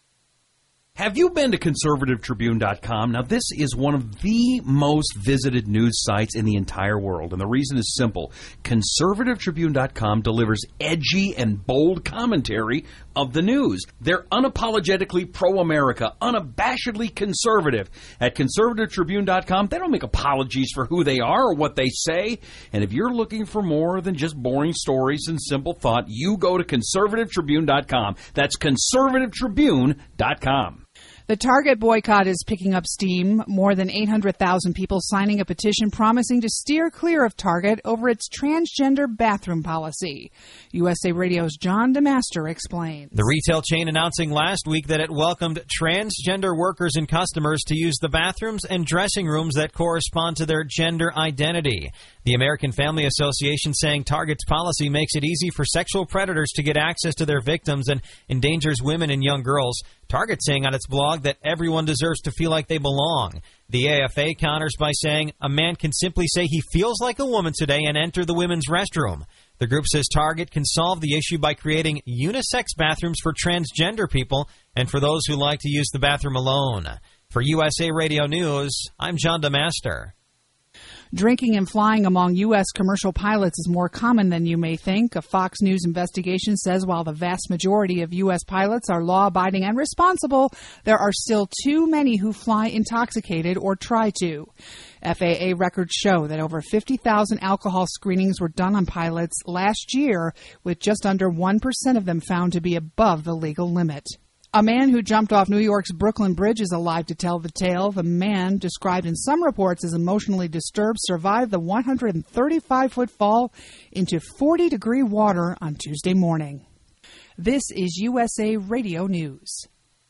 Have you been to conservative tribune dot com? Now, this is one of the most visited news sites in the entire world, and the reason is simple. conservative tribune dot com delivers edgy and bold commentary of the news. They're unapologetically pro-America, unabashedly conservative. At conservative tribune dot com, they don't make apologies for who they are or what they say. And if you're looking for more than just boring stories and simple thought, you go to conservative tribune dot com. That's conservative tribune dot com. The Target boycott is picking up steam. More than eight hundred thousand people signing a petition promising to steer clear of Target over its transgender bathroom policy. U S A Radio's John DeMaster explains. The retail chain announcing last week that it welcomed transgender workers and customers to use the bathrooms and dressing rooms that correspond to their gender identity. The American Family Association saying Target's policy makes it easy for sexual predators to get access to their victims and endangers women and young girls. Target saying on its blog that everyone deserves to feel like they belong. The A F A counters by saying a man can simply say he feels like a woman today and enter the women's restroom. The group says Target can solve the issue by creating unisex bathrooms for transgender people and for those who like to use the bathroom alone. For U S A Radio News, I'm John DeMaster. Drinking and flying among U S commercial pilots is more common than you may think. A Fox News investigation says while the vast majority of U S pilots are law-abiding and responsible, there are still too many who fly intoxicated or try to. F A A records show that over fifty thousand alcohol screenings were done on pilots last year, with just under one percent of them found to be above the legal limit. A man who jumped off New York's Brooklyn Bridge is alive to tell the tale. The man, described in some reports as emotionally disturbed, survived the one hundred thirty-five foot fall into forty degree water on Tuesday morning. This is U S A Radio News.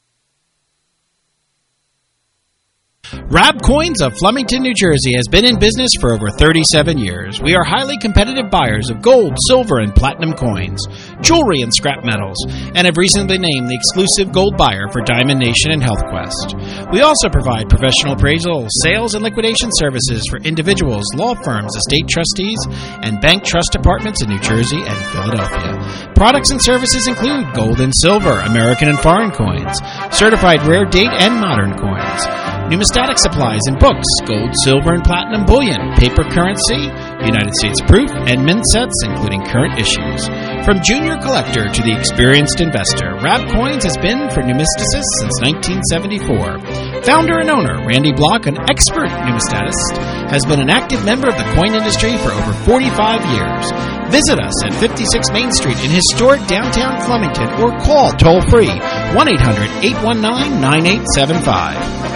Rab Coins of Flemington, New Jersey has been in business for over thirty-seven years. We are highly competitive buyers of gold, silver, and platinum coins, jewelry, and scrap metals, and have recently named the exclusive gold buyer for Diamond Nation and HealthQuest. We also provide professional appraisal, sales, and liquidation services for individuals, law firms, estate trustees, and bank trust departments in New Jersey and Philadelphia. Products and services include gold and silver, American and foreign coins, certified rare date and modern coins, numismatic supplies and books, gold, silver, and platinum bullion, paper currency, United States proof, and mint sets, including current issues. From junior collector to the experienced investor, Rab Coins has been for numisticists since nineteen seventy-four. Founder and owner Randy Block, an expert numismatist, has been an active member of the coin industry for over forty-five years. Visit us at fifty-six Main Street in historic downtown Flemington or call toll-free one eight hundred eight one nine nine eight seven five.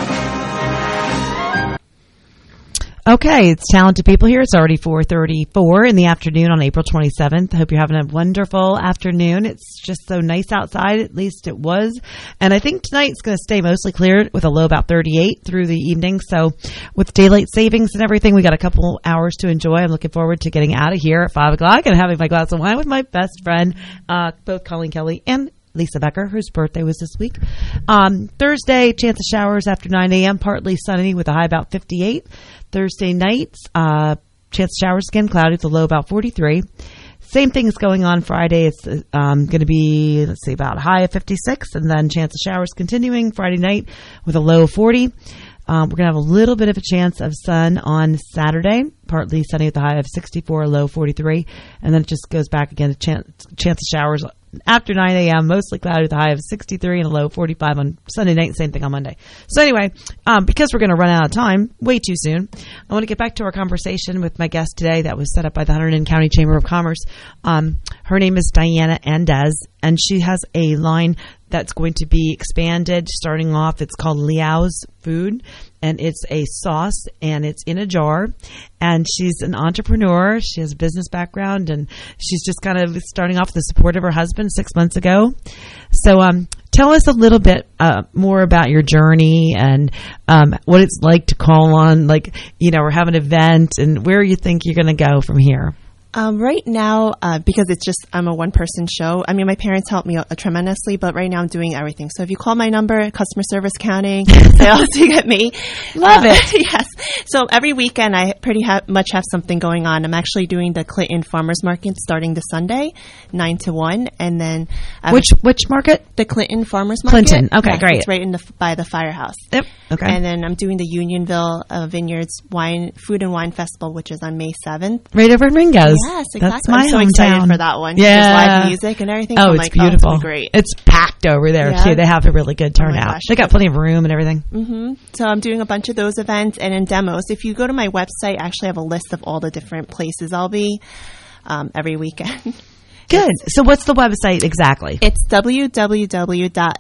Okay, it's Talented People here. It's already four thirty-four in the afternoon on April twenty-seventh. I hope you're having a wonderful afternoon. It's just so nice outside, at least it was. And I think tonight's going to stay mostly clear with a low about thirty-eight through the evening. So with daylight savings and everything, we got a couple hours to enjoy. I'm looking forward to getting out of here at five o'clock and having my glass of wine with my best friend, uh, both Colleen Kelly and Lisa Becker, whose birthday was this week. Um, Thursday, chance of showers after nine a.m., partly sunny with a high about fifty-eight. Thursday nights, uh, chance of showers again, cloudy with a low about forty-tee. Same thing is going on Friday. It's um, going to be, let's see, about a high of fifty-six, and then chance of showers continuing Friday night with a low of forty. Um, we're going to have a little bit of a chance of sun on Saturday, partly sunny with a high of sixty-four, a low forty-three, and then it just goes back again to chance, chance of showers after nine a.m., mostly cloudy with a high of sixty-three and a low forty-five on Sunday night, same thing on Monday. So anyway, um, because we're going to run out of time way too soon, I want to get back to our conversation with my guest today that was set up by the Hunterdon County Chamber of Commerce. Um, her name is Diana Andez, and she has a line that's going to be expanded starting off. It's called Liao's Food, and it's a sauce, and it's in a jar. And she's an entrepreneur. She has a business background, and she's just kind of starting off with the support of her husband six months ago. So um, tell us a little bit uh, more about your journey and um, what it's like to call on, like, you know, or have an event, and where you think you're going to go from here. Um, right now, uh, because it's just, I'm a one-person show. I mean, my parents helped me uh, tremendously, but right now I'm doing everything. So if you call my number, customer service, accounting, sales, you get me. Love uh, it. Yes. So every weekend I pretty ha- much have something going on. I'm actually doing the Clinton Farmers Market starting this Sunday, nine to one. And then... I Which which market? The Clinton Farmers Market. Clinton. Okay, yes, great. It's right in the, by the firehouse. Yep. Okay. And then I'm doing the Unionville uh, Vineyards Wine Food and Wine Festival, which is on May seventh. Right over in Ringo's. Yes, exactly. That's my I'm so hometown. excited for that one. Yeah. There's live music and everything. Oh, so I'm it's like, beautiful. Oh, it's great. It's packed over there, yeah. too. They have a really good turnout. Oh gosh, they got plenty of room and everything. Mm-hmm. So I'm doing a bunch of those events and in demos. If you go to my website, I actually have a list of all the different places I'll be um, every weekend. Good. So what's the website exactly? It's w w w dot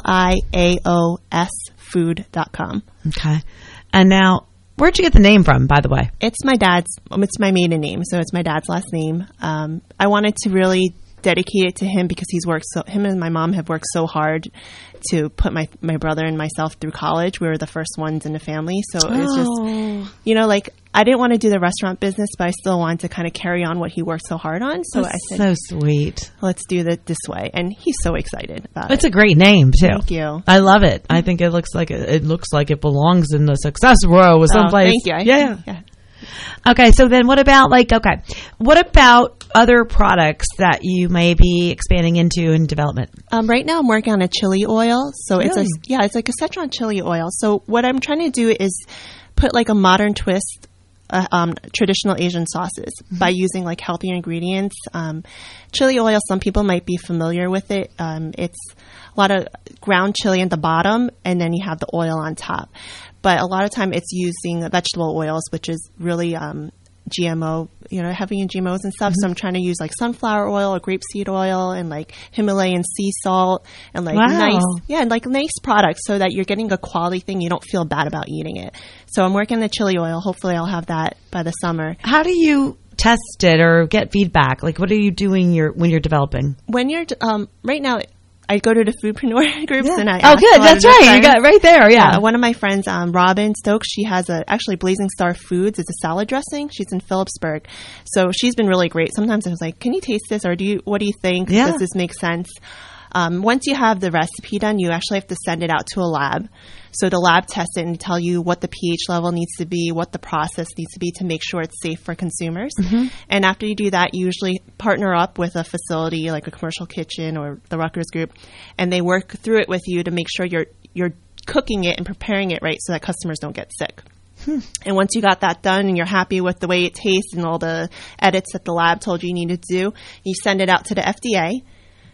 liaos food dot com. Okay. And now, where'd you get the name from, by the way? It's my dad's, um, it's my maiden name, so it's my dad's last name. Um, I wanted to really dedicate it to him because he's worked so, him and my mom have worked so hard to put my, my brother and myself through college. We were the first ones in the family. So it was Oh. just, you know, like, I didn't want to do the restaurant business, but I still wanted to kind of carry on what he worked so hard on. So That's I said, so sweet. let's do it this way. And he's so excited about It's it. a great name, too. Thank you. I love it. I think it looks like it, it looks like it belongs in the success row or Oh, someplace. thank you. I- Yeah. yeah. Okay, so then what about, like, okay, what about other products that you may be expanding into in development? Um, right now I'm working on a chili oil. So it's a, Really? yeah, it's like a Szechuan chili oil. So what I'm trying to do is put like a modern twist, uh, um, traditional Asian sauces by using like healthier ingredients. Um, chili oil, some people might be familiar with it. Um, it's a lot of ground chili at the bottom and then you have the oil on top. But a lot of time it's using vegetable oils, which is really, um, G M O, you know, heavy in G M Os and stuff. Mm-hmm. So I'm trying to use like sunflower oil or grapeseed oil and like Himalayan sea salt and like Wow. nice, yeah, and like nice products so that you're getting a quality thing. You don't feel bad about eating it. So I'm working on the chili oil. Hopefully I'll have that by the summer. How do you test it or get feedback? Like, what are you doing your, when you're developing? When you're, um, right now, I go to the foodpreneur groups Yeah. and I Oh, ask good. a lot That's of right. friends. You got it right there. Yeah. One of my friends, um, Robin Stokes, she has a actually Blazing Star Foods. It's a salad dressing. She's in Phillipsburg, so she's been really great. Sometimes I was like, "Can you taste this?" Or "Do you? What do you think? Yeah. Does this make sense?" Um, once you have the recipe done, you actually have to send it out to a lab. So the lab tests it and tell you what the pH level needs to be, what the process needs to be to make sure it's safe for consumers. Mm-hmm. And after you do that, you usually partner up with a facility like a commercial kitchen or the Rutgers Group, and they work through it with you to make sure you're you're cooking it and preparing it right so that customers don't get sick. Hmm. And once you got that done and you're happy with the way it tastes and all the edits that the lab told you you needed to do, you send it out to the F D A.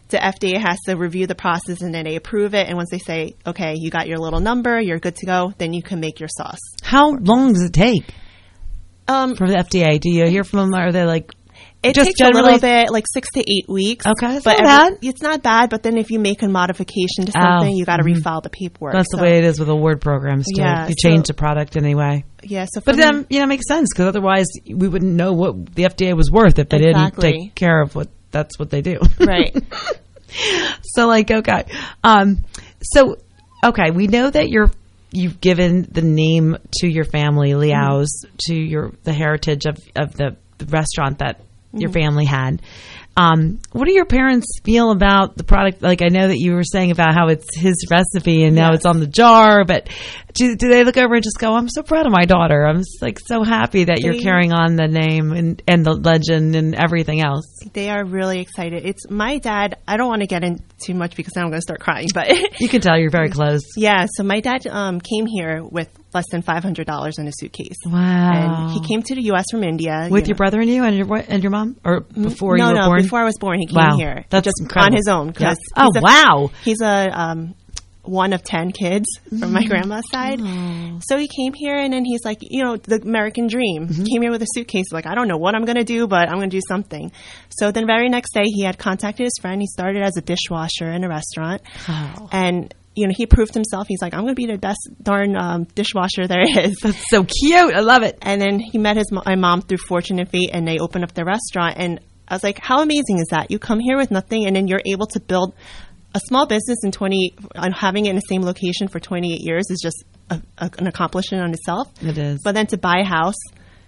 the F D A has to review the process, and then they approve it. And once they say, okay, you got your little number, you're good to go, then you can make your sauce. How long does it take um, for the F D A? Do you hear from them? Or are they like, it just takes generally? a little bit, like six to eight weeks. Okay, it's but not every, bad. It's not bad, but then if you make a modification to something, Oh, you got to mhm. refile the paperwork. That's so, the way it is with award programs, too. Yeah, you so- change the product anyway. Yeah, so But for then, me- you know, it makes sense, because otherwise we wouldn't know what the F D A was worth if they Exactly. didn't take care of what that's what they do. Right. So, like, okay. Um, so, okay, we know that you're, you've given the name to your family, Liao's, to your the heritage of, of the, the restaurant that your Mhm. family had. Um, what do your parents feel about the product? Like, I know that you were saying about how it's his recipe and now Yes. it's on the jar, but do, do they look over and just go, I'm so proud of my daughter. I'm just, like so happy that you're They- carrying on the name and, and the legend and everything else. They are really excited. It's my dad. I don't want to get in too much because now I'm going to start crying, but You can tell you're very close. yeah, so my dad um, came here with less than five hundred dollars in a suitcase. Wow. And he came to the U S from India. With you your know. brother and you and your wi- and your mom? Or before no, you were no, born? before I was born, he came Wow. here. That's just incredible. on his own. 'Cause Yeah. Oh, he's a- wow. He's a um, one of ten kids from my Mm. grandma's side. So he came here, and then he's like, you know, the American dream. Mm-hmm. He came here with a suitcase, like, I don't know what I'm going to do, but I'm going to do something. So then very next day, he had contacted his friend. He started as a dishwasher in a restaurant. Oh. And you know, he proved himself. He's like, I'm going to be the best darn um, dishwasher there is. That's so cute. I love it. And then he met his mo- my mom through Fortune and Fate, and they opened up their restaurant. And I was like, how amazing is that? You come here with nothing, and then you're able to build a small business in twenty, and having it in the same location for twenty-eight years is just a, a, an accomplishment on itself. It is. But then to buy a house,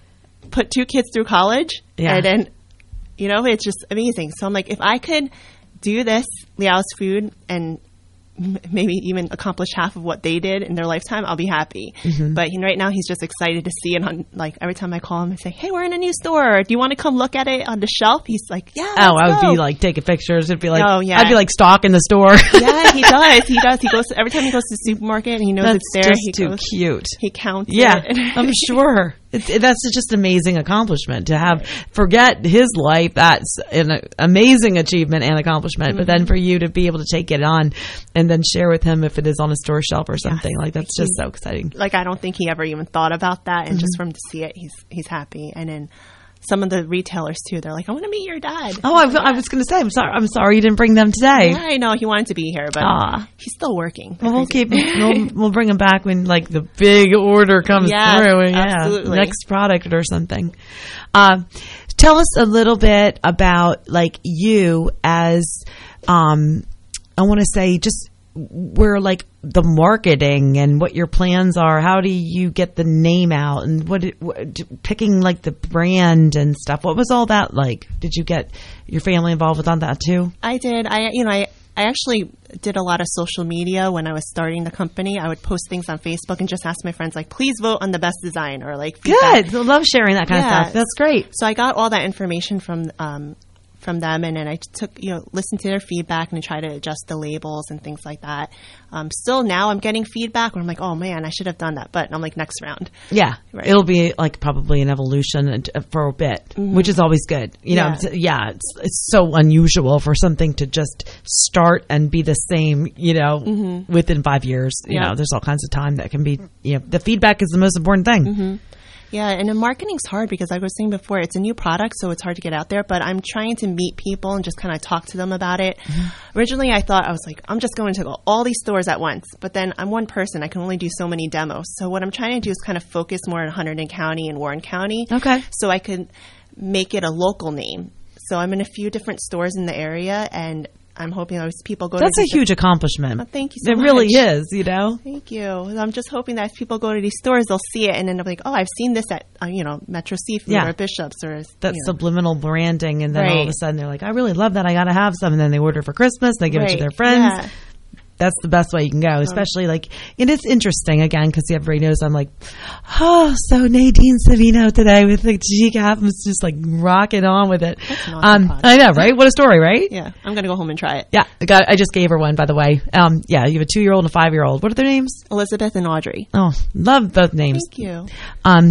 put two kids through college, Yeah. and then, you know, it's just amazing. So I'm like, if I could do this, Liao's Food, and m- maybe even accomplish half of what they did in their lifetime, I'll be happy. Mhm. But he, right now, he's just excited to see it on, like, every time I call him and say, hey, we're in a new store. Do you want to come look at it on the shelf? He's like, yeah, Oh, let's I would go. be like taking pictures. It'd be like, Oh, yeah. I'd be like stalking the store. Yeah, he does. He does. He goes to, every time he goes to the supermarket and he knows That's it's there. just he too goes, cute. He counts Yeah, it. I'm sure. It's, it, that's just an amazing accomplishment to have. Forget his life. That's an uh, amazing achievement and accomplishment. But then for you to be able to take it on and then share with him if it is on a store shelf or something, like that's just so exciting. Like, I don't think he ever even thought about that, and just for him to see it, he's he's happy. And then some of the retailers too, they're like, I want to meet your dad. Oh, I, I was going to say, I'm sorry. I'm sorry you didn't bring them today. Yeah, I know he wanted to be here, but Aw. he's still working. Well, we'll keep. We'll, we'll bring them back when like the big order comes Yes, through. And, yeah, absolutely. next product or something. Um, tell us a little bit about like you as, um, I want to say just where like the marketing and what your plans are. How do you get the name out and what, it, what picking like the brand and stuff? What was all that like? Did you get your family involved with on that too? I did. I you know I. I actually did a lot of social media when I was starting the company. I would post things on Facebook and just ask my friends, like, please vote on the best design or like feedback. Good. I love sharing that kind Yeah. of stuff. That's great. So I got all that information from um, from them, and then I took you know listened to their feedback and tried to adjust the labels and things like that. Um, still now I'm getting feedback where I'm like, oh man, I should have done that, but I'm like next round. Yeah, Right. it'll be like probably an evolution and- uh, for a bit, Mhm. which is always good. You know, Yeah. it's- yeah, it's it's so unusual for something to just start and be the same. You know, Mhm. within five years. You Yeah. know, there's all kinds of time that can be. You know, the feedback is the most important thing. hmm Yeah, and the marketing's hard because like I was saying before, it's a new product, so it's hard to get out there. But I'm trying to meet people and just kind of talk to them about it. Originally, I thought I was like, I'm just going to go all these stores at once. But then I'm one person; I can only do so many demos. So what I'm trying to do is kind of focus more on Hunterdon County and Warren County. Okay. So I could make it a local name. So I'm in a few different stores in the area, and I'm hoping those people go. That's to a these huge accomplishment. Oh, thank you so It much. really is. You know. Thank you. I'm just hoping that if people go to these stores, they'll see it, and then they'll be like, "Oh, I've seen this at uh, you know Metro Seafood Yeah. or Bishop's or That you know. subliminal branding, and then all of a Right. sudden they're like, "I really love that. I got to have some." And then they order for Christmas. They give it to Right. their friends. Yeah. That's the best way you can go, especially like, and it's interesting again because everybody knows I'm like, oh, so Nadine Savino today with the G C A P was just like rocking on with it. That's an awesome Um, product. I know, right? What a story, right? Yeah, I'm gonna go home and try it. Yeah, I got. I just gave her one, by the way. Um, yeah, you have a two-year-old and a five-year-old. What are their names? Elizabeth and Audrey. Oh, love both names. Thank you. Um,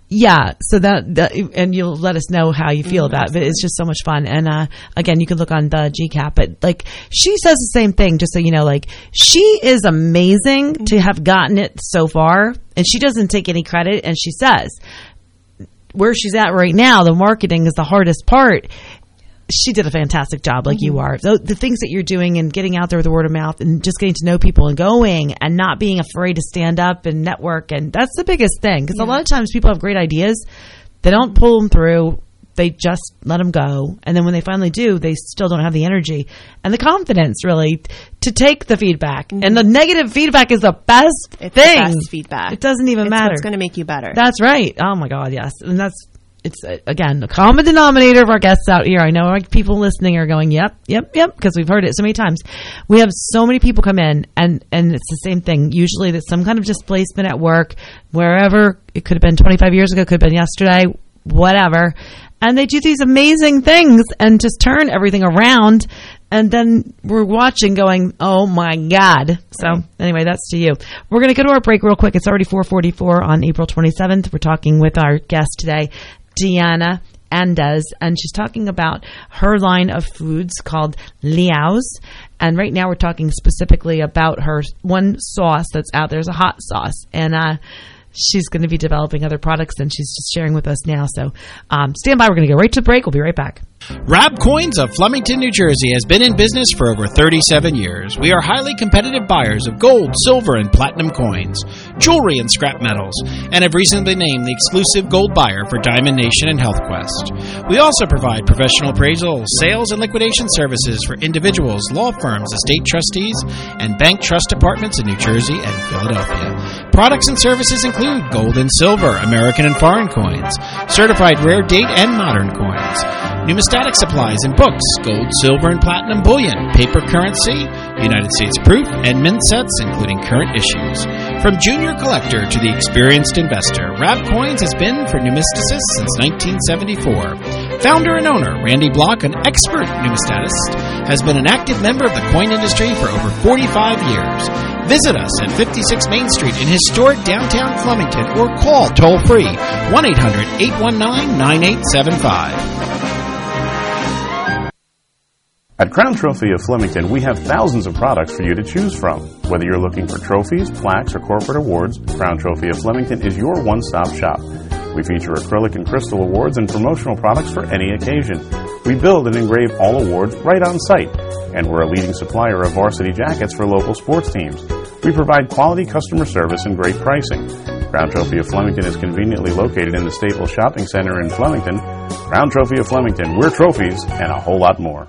Yeah, so that, that, and you'll let us know how you feel about it, but it's just so much fun. And, uh, again, you can look on the G CAP, but like, she says the same thing, just so you know, like, she is amazing to have gotten it so far, and she doesn't take any credit, and she says, where she's at right now, the marketing is the hardest part. She did a fantastic job, like mm-hmm. you are. The, the things that you're doing and getting out there with the word of mouth and just getting to know people and going and not being afraid to stand up and network. And that's the biggest thing. Because yeah. a lot of times people have great ideas. They don't pull them through. They just let them go. And then when they finally do, they still don't have the energy and the confidence, really, to take the feedback. Mm-hmm. And the negative feedback is the best it's thing. The best feedback. It doesn't even it's matter. It's going to make you better. That's right. Oh, my God, yes. And that's... It's, uh, again, the common denominator of our guests out here. I know like, people listening are going, yep, yep, yep, because we've heard it so many times. We have so many people come in, and, and it's the same thing. Usually there's some kind of displacement at work, wherever. It could have been twenty-five years ago, could have been yesterday, whatever. And they do these amazing things and just turn everything around. And then we're watching going, oh, my God. So anyway, that's to you. We're going to go to our break real quick. It's already four forty-four on April twenty-seventh. We're talking with our guest today, Deanna Andes, and she's talking about her line of foods called Liao's. And right now we're talking specifically about her one sauce that's out there. There's a hot sauce. And uh, she's going to be developing other products, and she's just sharing with us now. So um, stand by. We're going to go right to the break. We'll be right back. Rab Coins of Flemington, New Jersey has been in business for over thirty-seven years. We are highly competitive buyers of gold, silver, and platinum coins, jewelry, and scrap metals, and have recently named the exclusive gold buyer for Diamond Nation and HealthQuest. We also provide professional appraisal, sales, and liquidation services for individuals, law firms, estate trustees, and bank trust departments in New Jersey and Philadelphia. Products and services include gold and silver, American and foreign coins, certified rare date and modern coins, numismatic supplies and books, gold, silver, and platinum bullion, paper currency, United States proof, and mint sets, including current issues. From junior collector to the experienced investor, Rab Coins has been for numisticists since nineteen seventy-four. Founder and owner Randy Block, an expert numismatist, has been an active member of the coin industry for over forty-five years. Visit us at fifty-six Main Street in historic downtown Flemington or call toll-free one eight hundred, eight one nine, nine eight seven five. At Crown Trophy of Flemington, we have thousands of products for you to choose from. Whether you're looking for trophies, plaques, or corporate awards, Crown Trophy of Flemington is your one-stop shop. We feature acrylic and crystal awards and promotional products for any occasion. We build and engrave all awards right on site, and we're a leading supplier of varsity jackets for local sports teams. We provide quality customer service and great pricing. Crown Trophy of Flemington is conveniently located in the Staples Shopping Center in Flemington. Crown Trophy of Flemington, we're trophies and a whole lot more.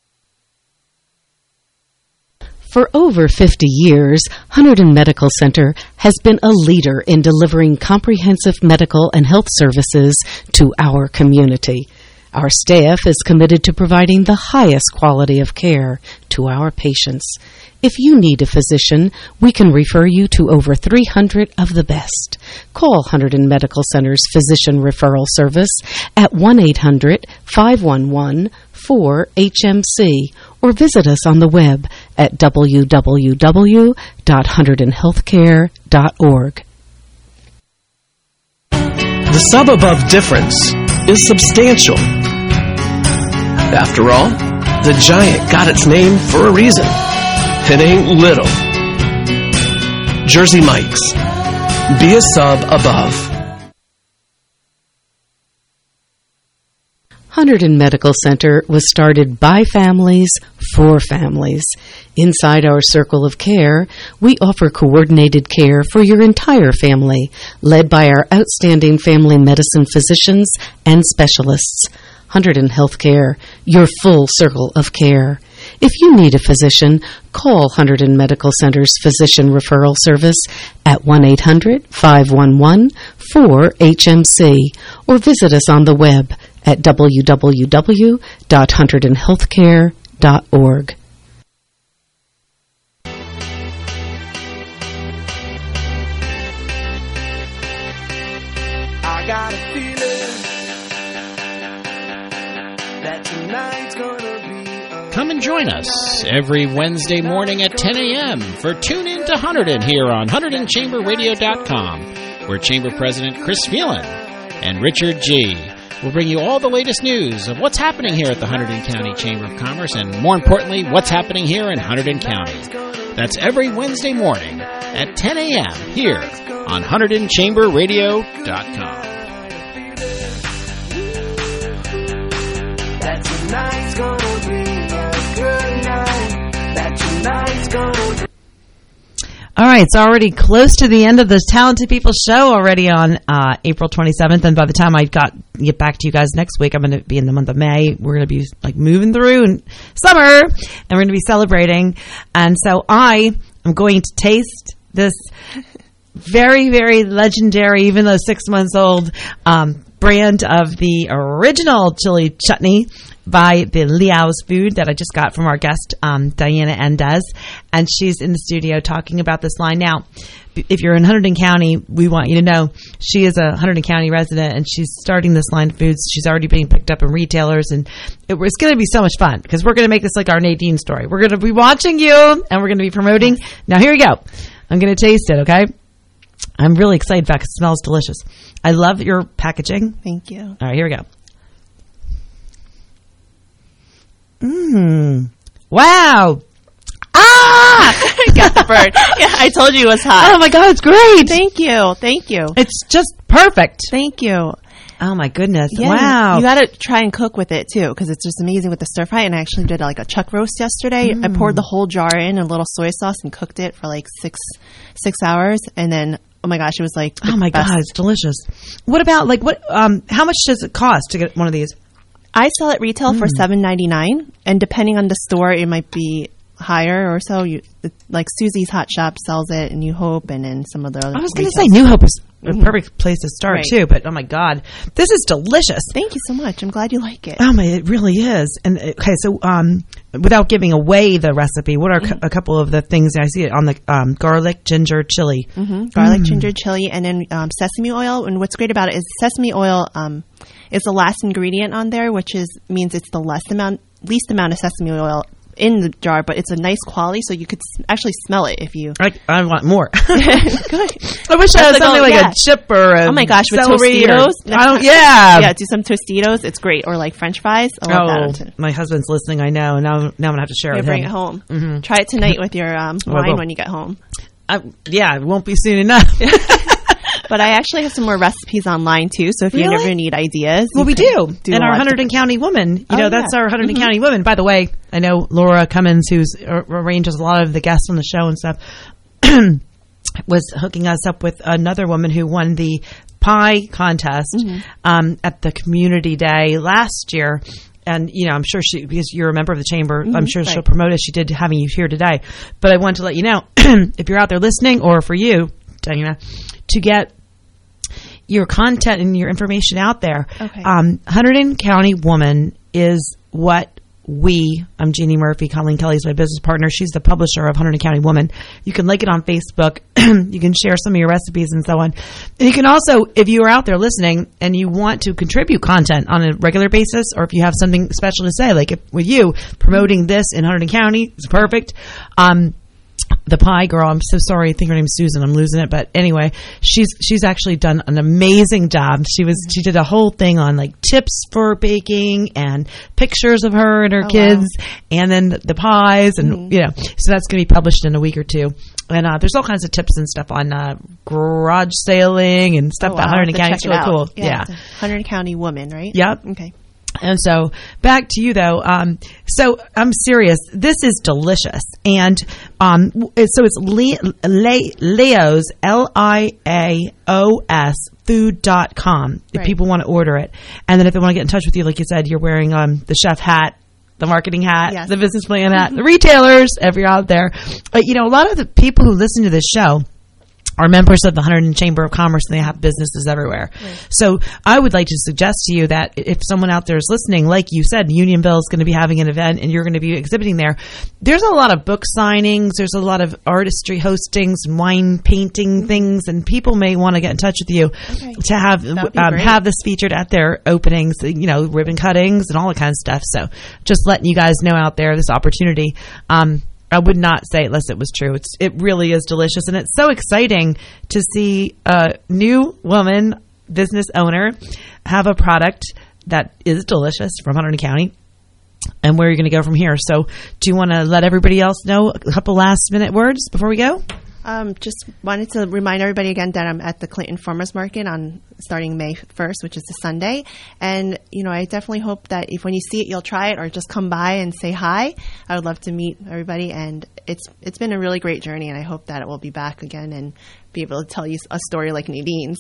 For over fifty years, Hunterdon Medical Center has been a leader in delivering comprehensive medical and health services to our community. Our staff is committed to providing the highest quality of care to our patients. If you need a physician, we can refer you to over three hundred of the best. Call Hunterdon Medical Center's Physician Referral Service at one eight hundred, five one one, four H M C or visit us on the web at w w w dot hunterdon healthcare dot org. The sub above difference is substantial. After all, the giant got its name for a reason. It ain't little. Jersey Mike's. Be a sub above. Hunterdon Medical Center was started by families for families. Inside our circle of care, we offer coordinated care for your entire family, led by our outstanding family medicine physicians and specialists. Hunterdon Healthcare, your full circle of care. If you need a physician, call Hunterdon Medical Center's Physician Referral Service at one eight hundred, five one one, four H M C or visit us on the web at w w w dot hunterdon healthcare dot org. I got a feeling that tonight's gonna be a Come and join us every Wednesday morning at ten a.m. for Tune In to Hunterdon here on Hunterdon Chamber Radio dot com, where Chamber President Chris Phelan and Richard G. We'll bring you all the latest news of what's happening here at the Hunterdon County Chamber of Commerce and, more importantly, what's happening here in Hunterdon County. That's every Wednesday morning at ten a.m. here on Hunterdon Chamber Radio dot com. That tonight's gonna be a good night. That tonight's gonna be. All right, it's already close to the end of this Talented People show already on uh, April twenty-seventh, and by the time I got get back to you guys next week, I'm going to be in the month of May. We're going to be like moving through and summer, and we're going to be celebrating. And so I am going to taste this very, very legendary, even though six months old, um, brand of the original chili chutney by the Liao's Food that I just got from our guest, um, Diana Endez. And she's in the studio talking about this line. Now, if you're in Hunterdon County, we want you to know she is a Hunterdon County resident and she's starting this line of foods. She's already being picked up in retailers, and it, it's going to be so much fun because we're going to make this like our Nadine story. We're going to be watching you and we're going to be promoting. Now, here we go. I'm going to taste it, okay? I'm really excited. In fact, it smells delicious. I love your packaging. Thank you. All right, here we go. Mmm. Wow. Ah! Got the bird. Yeah, I told you it was hot. Oh my God, it's great. Thank you. Thank you. It's just perfect. Thank you. Oh my goodness. Yeah, wow. You got to try and cook with it too, because it's just amazing with the stir fry. And I actually did like a chuck roast yesterday. Mm. I poured the whole jar in a little soy sauce and cooked it for like six six hours, and then oh my gosh, it was like oh my best. God, it's delicious. What about like what? Um, how much does it cost to get one of these? I sell at retail mm. for seven ninety-nine, and depending on the store, it might be higher or so. You like Susie's Hot Shop sells it, and New Hope, and then some of the other. I was going to retail say New Hope is mm-hmm. a perfect place to start right. too, but oh my God, this is delicious. Thank you so much. I'm glad you like it. Oh my, it really is. And okay, so um, without giving away the recipe, what are mm-hmm. a couple of the things I see it on the um, garlic ginger chili? Mm-hmm. Garlic mm. ginger chili, and then um, sesame oil. And what's great about it is sesame oil um, is the last ingredient on there, which is means it's the less amount, least amount of sesame oil in the jar, but it's a nice quality, so you could s- actually smell it if you. I, I want more. Good. I wish I had like something all, like yeah. a chip or a oh my gosh, with celery Tostitos. Or, I don't, yeah, yeah, do some Tostitos. It's great, or like French fries. I love oh, that. My husband's listening. I know. Now, now I'm gonna have to share it with bring him. Bring it home. Mm-hmm. Try it tonight with your um, wine well, when you get home. I, yeah, it won't be soon enough. But I actually have some more recipes online too, so if you really? ever need ideas. Well, we do. do and our Hunterdon County woman. You oh, know, that's yeah. our Hunterdon mm-hmm. County woman. By the way, I know Laura Cummins, who's uh, arranges a lot of the guests on the show and stuff, was hooking us up with another woman who won the pie contest mm-hmm. um, at the community day last year. And, you know, I'm sure she, because you're a member of the chamber, mm-hmm, I'm sure right. she'll promote as she did having you here today. But I wanted to let you know, if you're out there listening, or for you, Diana, to get your content and your information out there. Okay. Um, Hunterdon County Woman is what we, I'm Jeannie Murphy, Colleen Kelly's my business partner. She's the publisher of Hunterdon County Woman. You can like it on Facebook. You can share some of your recipes and so on. And you can also, if you are out there listening and you want to contribute content on a regular basis, or if you have something special to say, like if, with you promoting this in Hunterdon County, it's perfect. Um, the pie girl, I'm so sorry, I think her name's Susan, I'm losing it, but anyway, she's she's actually done an amazing job. She was she did a whole thing on like tips for baking and pictures of her and her oh, kids, wow. and then the, the pies, and mm-hmm. you know, so that's going to be published in a week or two. And uh, there's all kinds of tips and stuff on uh, garage sailing and stuff oh, about wow. Hunterdon County. It's really cool. Yeah, yeah. Hunterdon County Woman, right? Yep. Okay. And so back to you though. Um, so I'm serious. This is delicious. And, um, so it's Le- Le- Leo's, L I A O S food dot com if right. people want to order it. And then if they want to get in touch with you, like you said, you're wearing, um, the chef hat, the marketing hat, yes. the business plan hat, the retailers, if you're out there. But, you know, a lot of the people who listen to this show are members of the Hunterdon Chamber of Commerce, and they have businesses everywhere. Right. So I would like to suggest to you that if someone out there is listening, like you said, Unionville is going to be having an event and you're going to be exhibiting there. There's a lot of book signings. There's a lot of artistry hostings and wine painting mm-hmm. things, and people may want to get in touch with you okay. to have um, have this featured at their openings, you know, ribbon cuttings and all that kind of stuff. So just letting you guys know out there this opportunity. Um, I would not say it unless it was true. It's, it really is delicious, and it's so exciting to see a new woman business owner have a product that is delicious from Hunterdon County, and where you're going to go from here. So do you want to let everybody else know a couple last minute words before we go? Um, just wanted to remind everybody again that I'm at the Clinton Farmers Market on starting May first, which is a Sunday. And, you know, I definitely hope that if when you see it, you'll try it or just come by and say hi. I would love to meet everybody. And it's it's been a really great journey, and I hope that it will be back again and be able to tell you a story like Nadine's.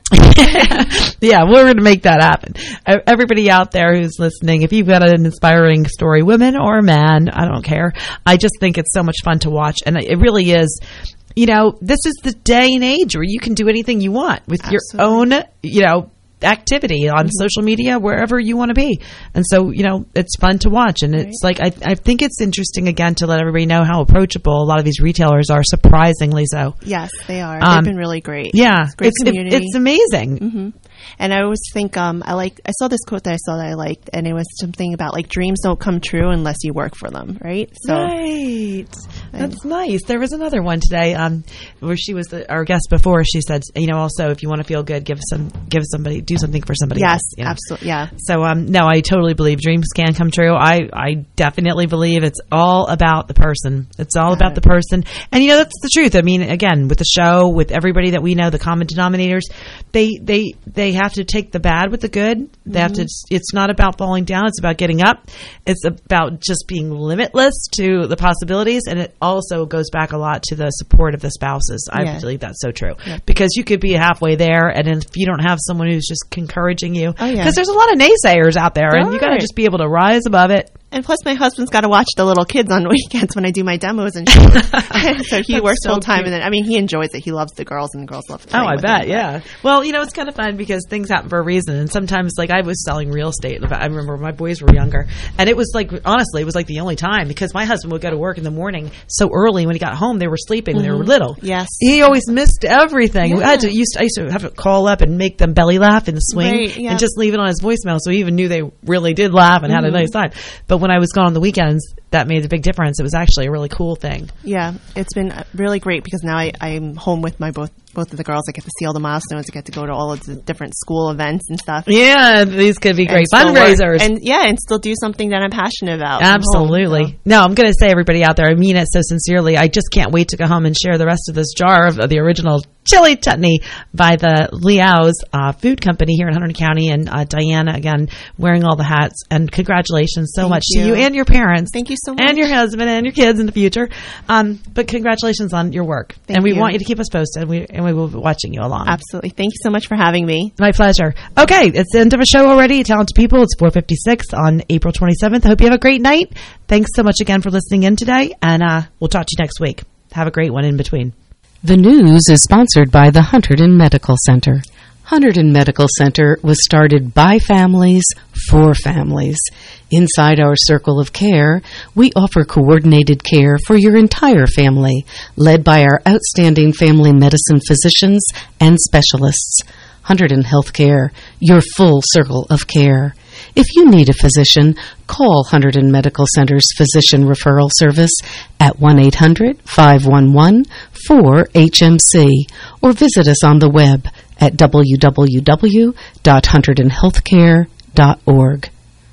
Yeah, we're going to make that happen. Everybody out there who's listening, if you've got an inspiring story, women or man, I don't care. I just think it's so much fun to watch. And it really is. You know, this is the day and age where you can do anything you want with Absolutely. Your own, you know, activity on mm-hmm. social media, wherever you want to be. And so, you know, it's fun to watch. And right. it's like, I, I think it's interesting, again, to let everybody know how approachable a lot of these retailers are, surprisingly so. Yes, they are. Um, They've been really great. Yeah. It's, great it's, community. It, it's amazing. Mm-hmm. And I always think, um, I like, I saw this quote that I saw that I liked, and it was something about like dreams don't come true unless you work for them, right? So, right. That's nice. There was another one today, um, where she was the, our guest before. She said, you know, also if you want to feel good, give some, give somebody, do something for somebody yes, else. You know? Absolutely. Yeah. So, um, no, I totally believe dreams can come true. I, I definitely believe it's all about the person. It's all Got about it. the person. And you know, that's the truth. I mean, again, with the show, with everybody that we know, the common denominators, they, they, they have to take the bad with the good. They mm-hmm. have to, it's not about falling down. It's about getting up. It's about just being limitless to the possibilities. And it also goes back a lot to the support of the spouses. I yeah. believe that's so true. Yeah. Because you could be halfway there, and if you don't have someone who's just encouraging you, because oh, yeah. there's a lot of naysayers out there, and right. you got to just be able to rise above it. And plus, my husband's got to watch the little kids on weekends when I do my demos and shows. So he works so full time, and then I mean, he enjoys it. He loves the girls, and the girls love. Oh, I bet, him. yeah. Well, you know, it's kind of fun because things happen for a reason, and sometimes, like, I was selling real estate. I remember when my boys were younger, and it was like, honestly, it was like the only time because my husband would go to work in the morning so early. When he got home, they were sleeping when mm-hmm. they were little. Yes, he always missed everything. Yeah. I had to used to, I used to have to call up and make them belly laugh in the swing, right, yeah. and just leave it on his voicemail, so he even knew they really did laugh and mm-hmm. had a nice time. But when I was gone on the weekend. That made a big difference. It was actually a really cool thing. Yeah, it's been really great because now I, I'm home with my both both of the girls. I get to see all the milestones. I get to go to all of the different school events and stuff. Yeah, these could be great fundraisers. And yeah, and still do something that I'm passionate about. Absolutely. Home, so. No, I'm going to say, everybody out there, I mean it so sincerely. I just can't wait to go home and share the rest of this jar of, of the original chili chutney by the Liao's uh, food company here in Hunterdon County, and uh, Diana, again, wearing all the hats. And congratulations so Thank much you. to you and your parents. Thank you so much. And your husband and your kids in the future. Um, but congratulations on your work. Thank and we you. want you to keep us posted, and we, and we will be watching you along. Absolutely. Thank you so much for having me. My pleasure. Okay, it's the end of a show already. Talented People, it's four fifty-six on April twenty-seventh. I hope you have a great night. Thanks so much again for listening in today, and uh, we'll talk to you next week. Have a great one in between. The news is sponsored by the Hunterdon Medical Center. Hunterdon Medical Center was started by families for families. Inside our circle of care, we offer coordinated care for your entire family, led by our outstanding family medicine physicians and specialists. Hunterdon Healthcare, your full circle of care. If you need a physician, call Hunterdon Medical Center's Physician Referral Service at one eight hundred, five one one, four H M C or visit us on the web at w w w dot hunterdon healthcare dot org.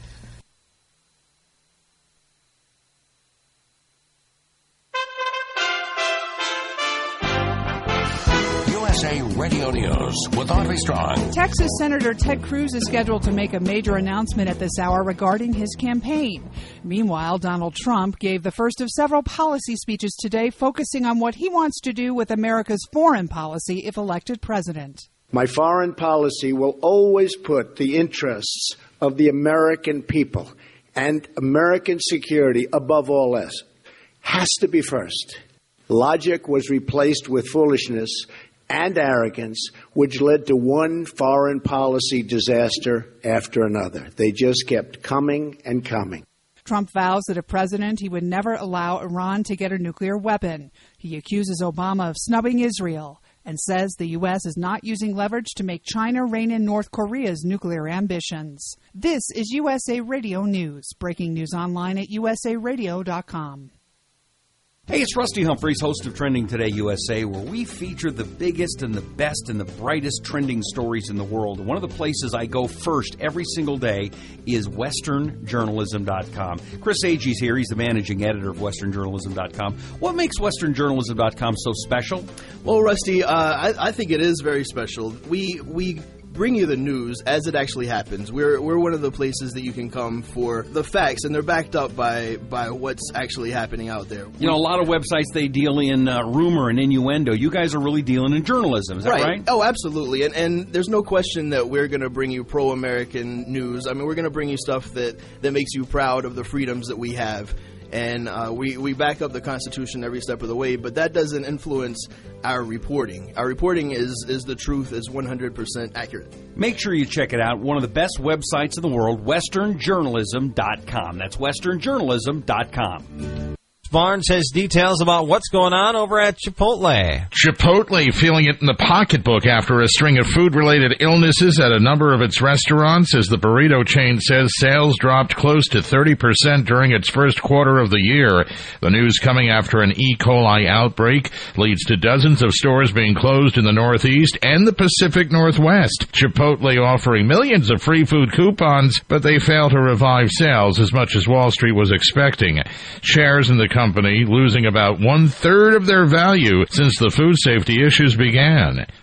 U S A Radio News with Audrey Strong. Texas Senator Ted Cruz is scheduled to make a major announcement at this hour regarding his campaign. Meanwhile, Donald Trump gave the first of several policy speeches today focusing on what he wants to do with America's foreign policy if elected president. My foreign policy will always put the interests of the American people and American security above all else. Has to be first. Logic was replaced with foolishness and arrogance, which led to one foreign policy disaster after another. They just kept coming and coming. Trump vows that if president, he would never allow Iran to get a nuclear weapon. He accuses Obama of snubbing Israel and says the U S is not using leverage to make China rein in North Korea's nuclear ambitions. This is U S A Radio News. Breaking news online at u s a radio dot com. Hey, it's Rusty Humphreys, host of Trending Today U S A, where we feature the biggest and the best and the brightest trending stories in the world. And one of the places I go first every single day is Western Journalism dot com. Chris Agee's here. He's the managing editor of Western Journalism dot com. What makes Western Journalism dot com so special? Well, Rusty, uh, I, I think it is very special. We we bring you the news as it actually happens. We're we're one of the places that you can come for the facts, and they're backed up by, by what's actually happening out there. You know, a lot of websites, they deal in uh, rumor and innuendo. You guys are really dealing in journalism. Is that right? right? Oh, absolutely. And and there's no question that we're going to bring you pro-American news. I mean, we're going to bring you stuff that, that makes you proud of the freedoms that we have. And uh, we, we back up the Constitution every step of the way, but that doesn't influence our reporting. Our reporting is, is the truth, is one hundred percent accurate. Make sure you check it out. One of the best websites in the world, Western Journalism dot com. That's Western Journalism dot com. Barnes has details about what's going on over at Chipotle. Chipotle feeling it in the pocketbook after a string of food-related illnesses at a number of its restaurants. As the burrito chain says, sales dropped close to thirty percent during its first quarter of the year. The news coming after an E. coli outbreak leads to dozens of stores being closed in the Northeast and the Pacific Northwest. Chipotle offering millions of free food coupons, but they fail to revive sales as much as Wall Street was expecting. Shares in the company losing about one-third of their value since the food safety issues began.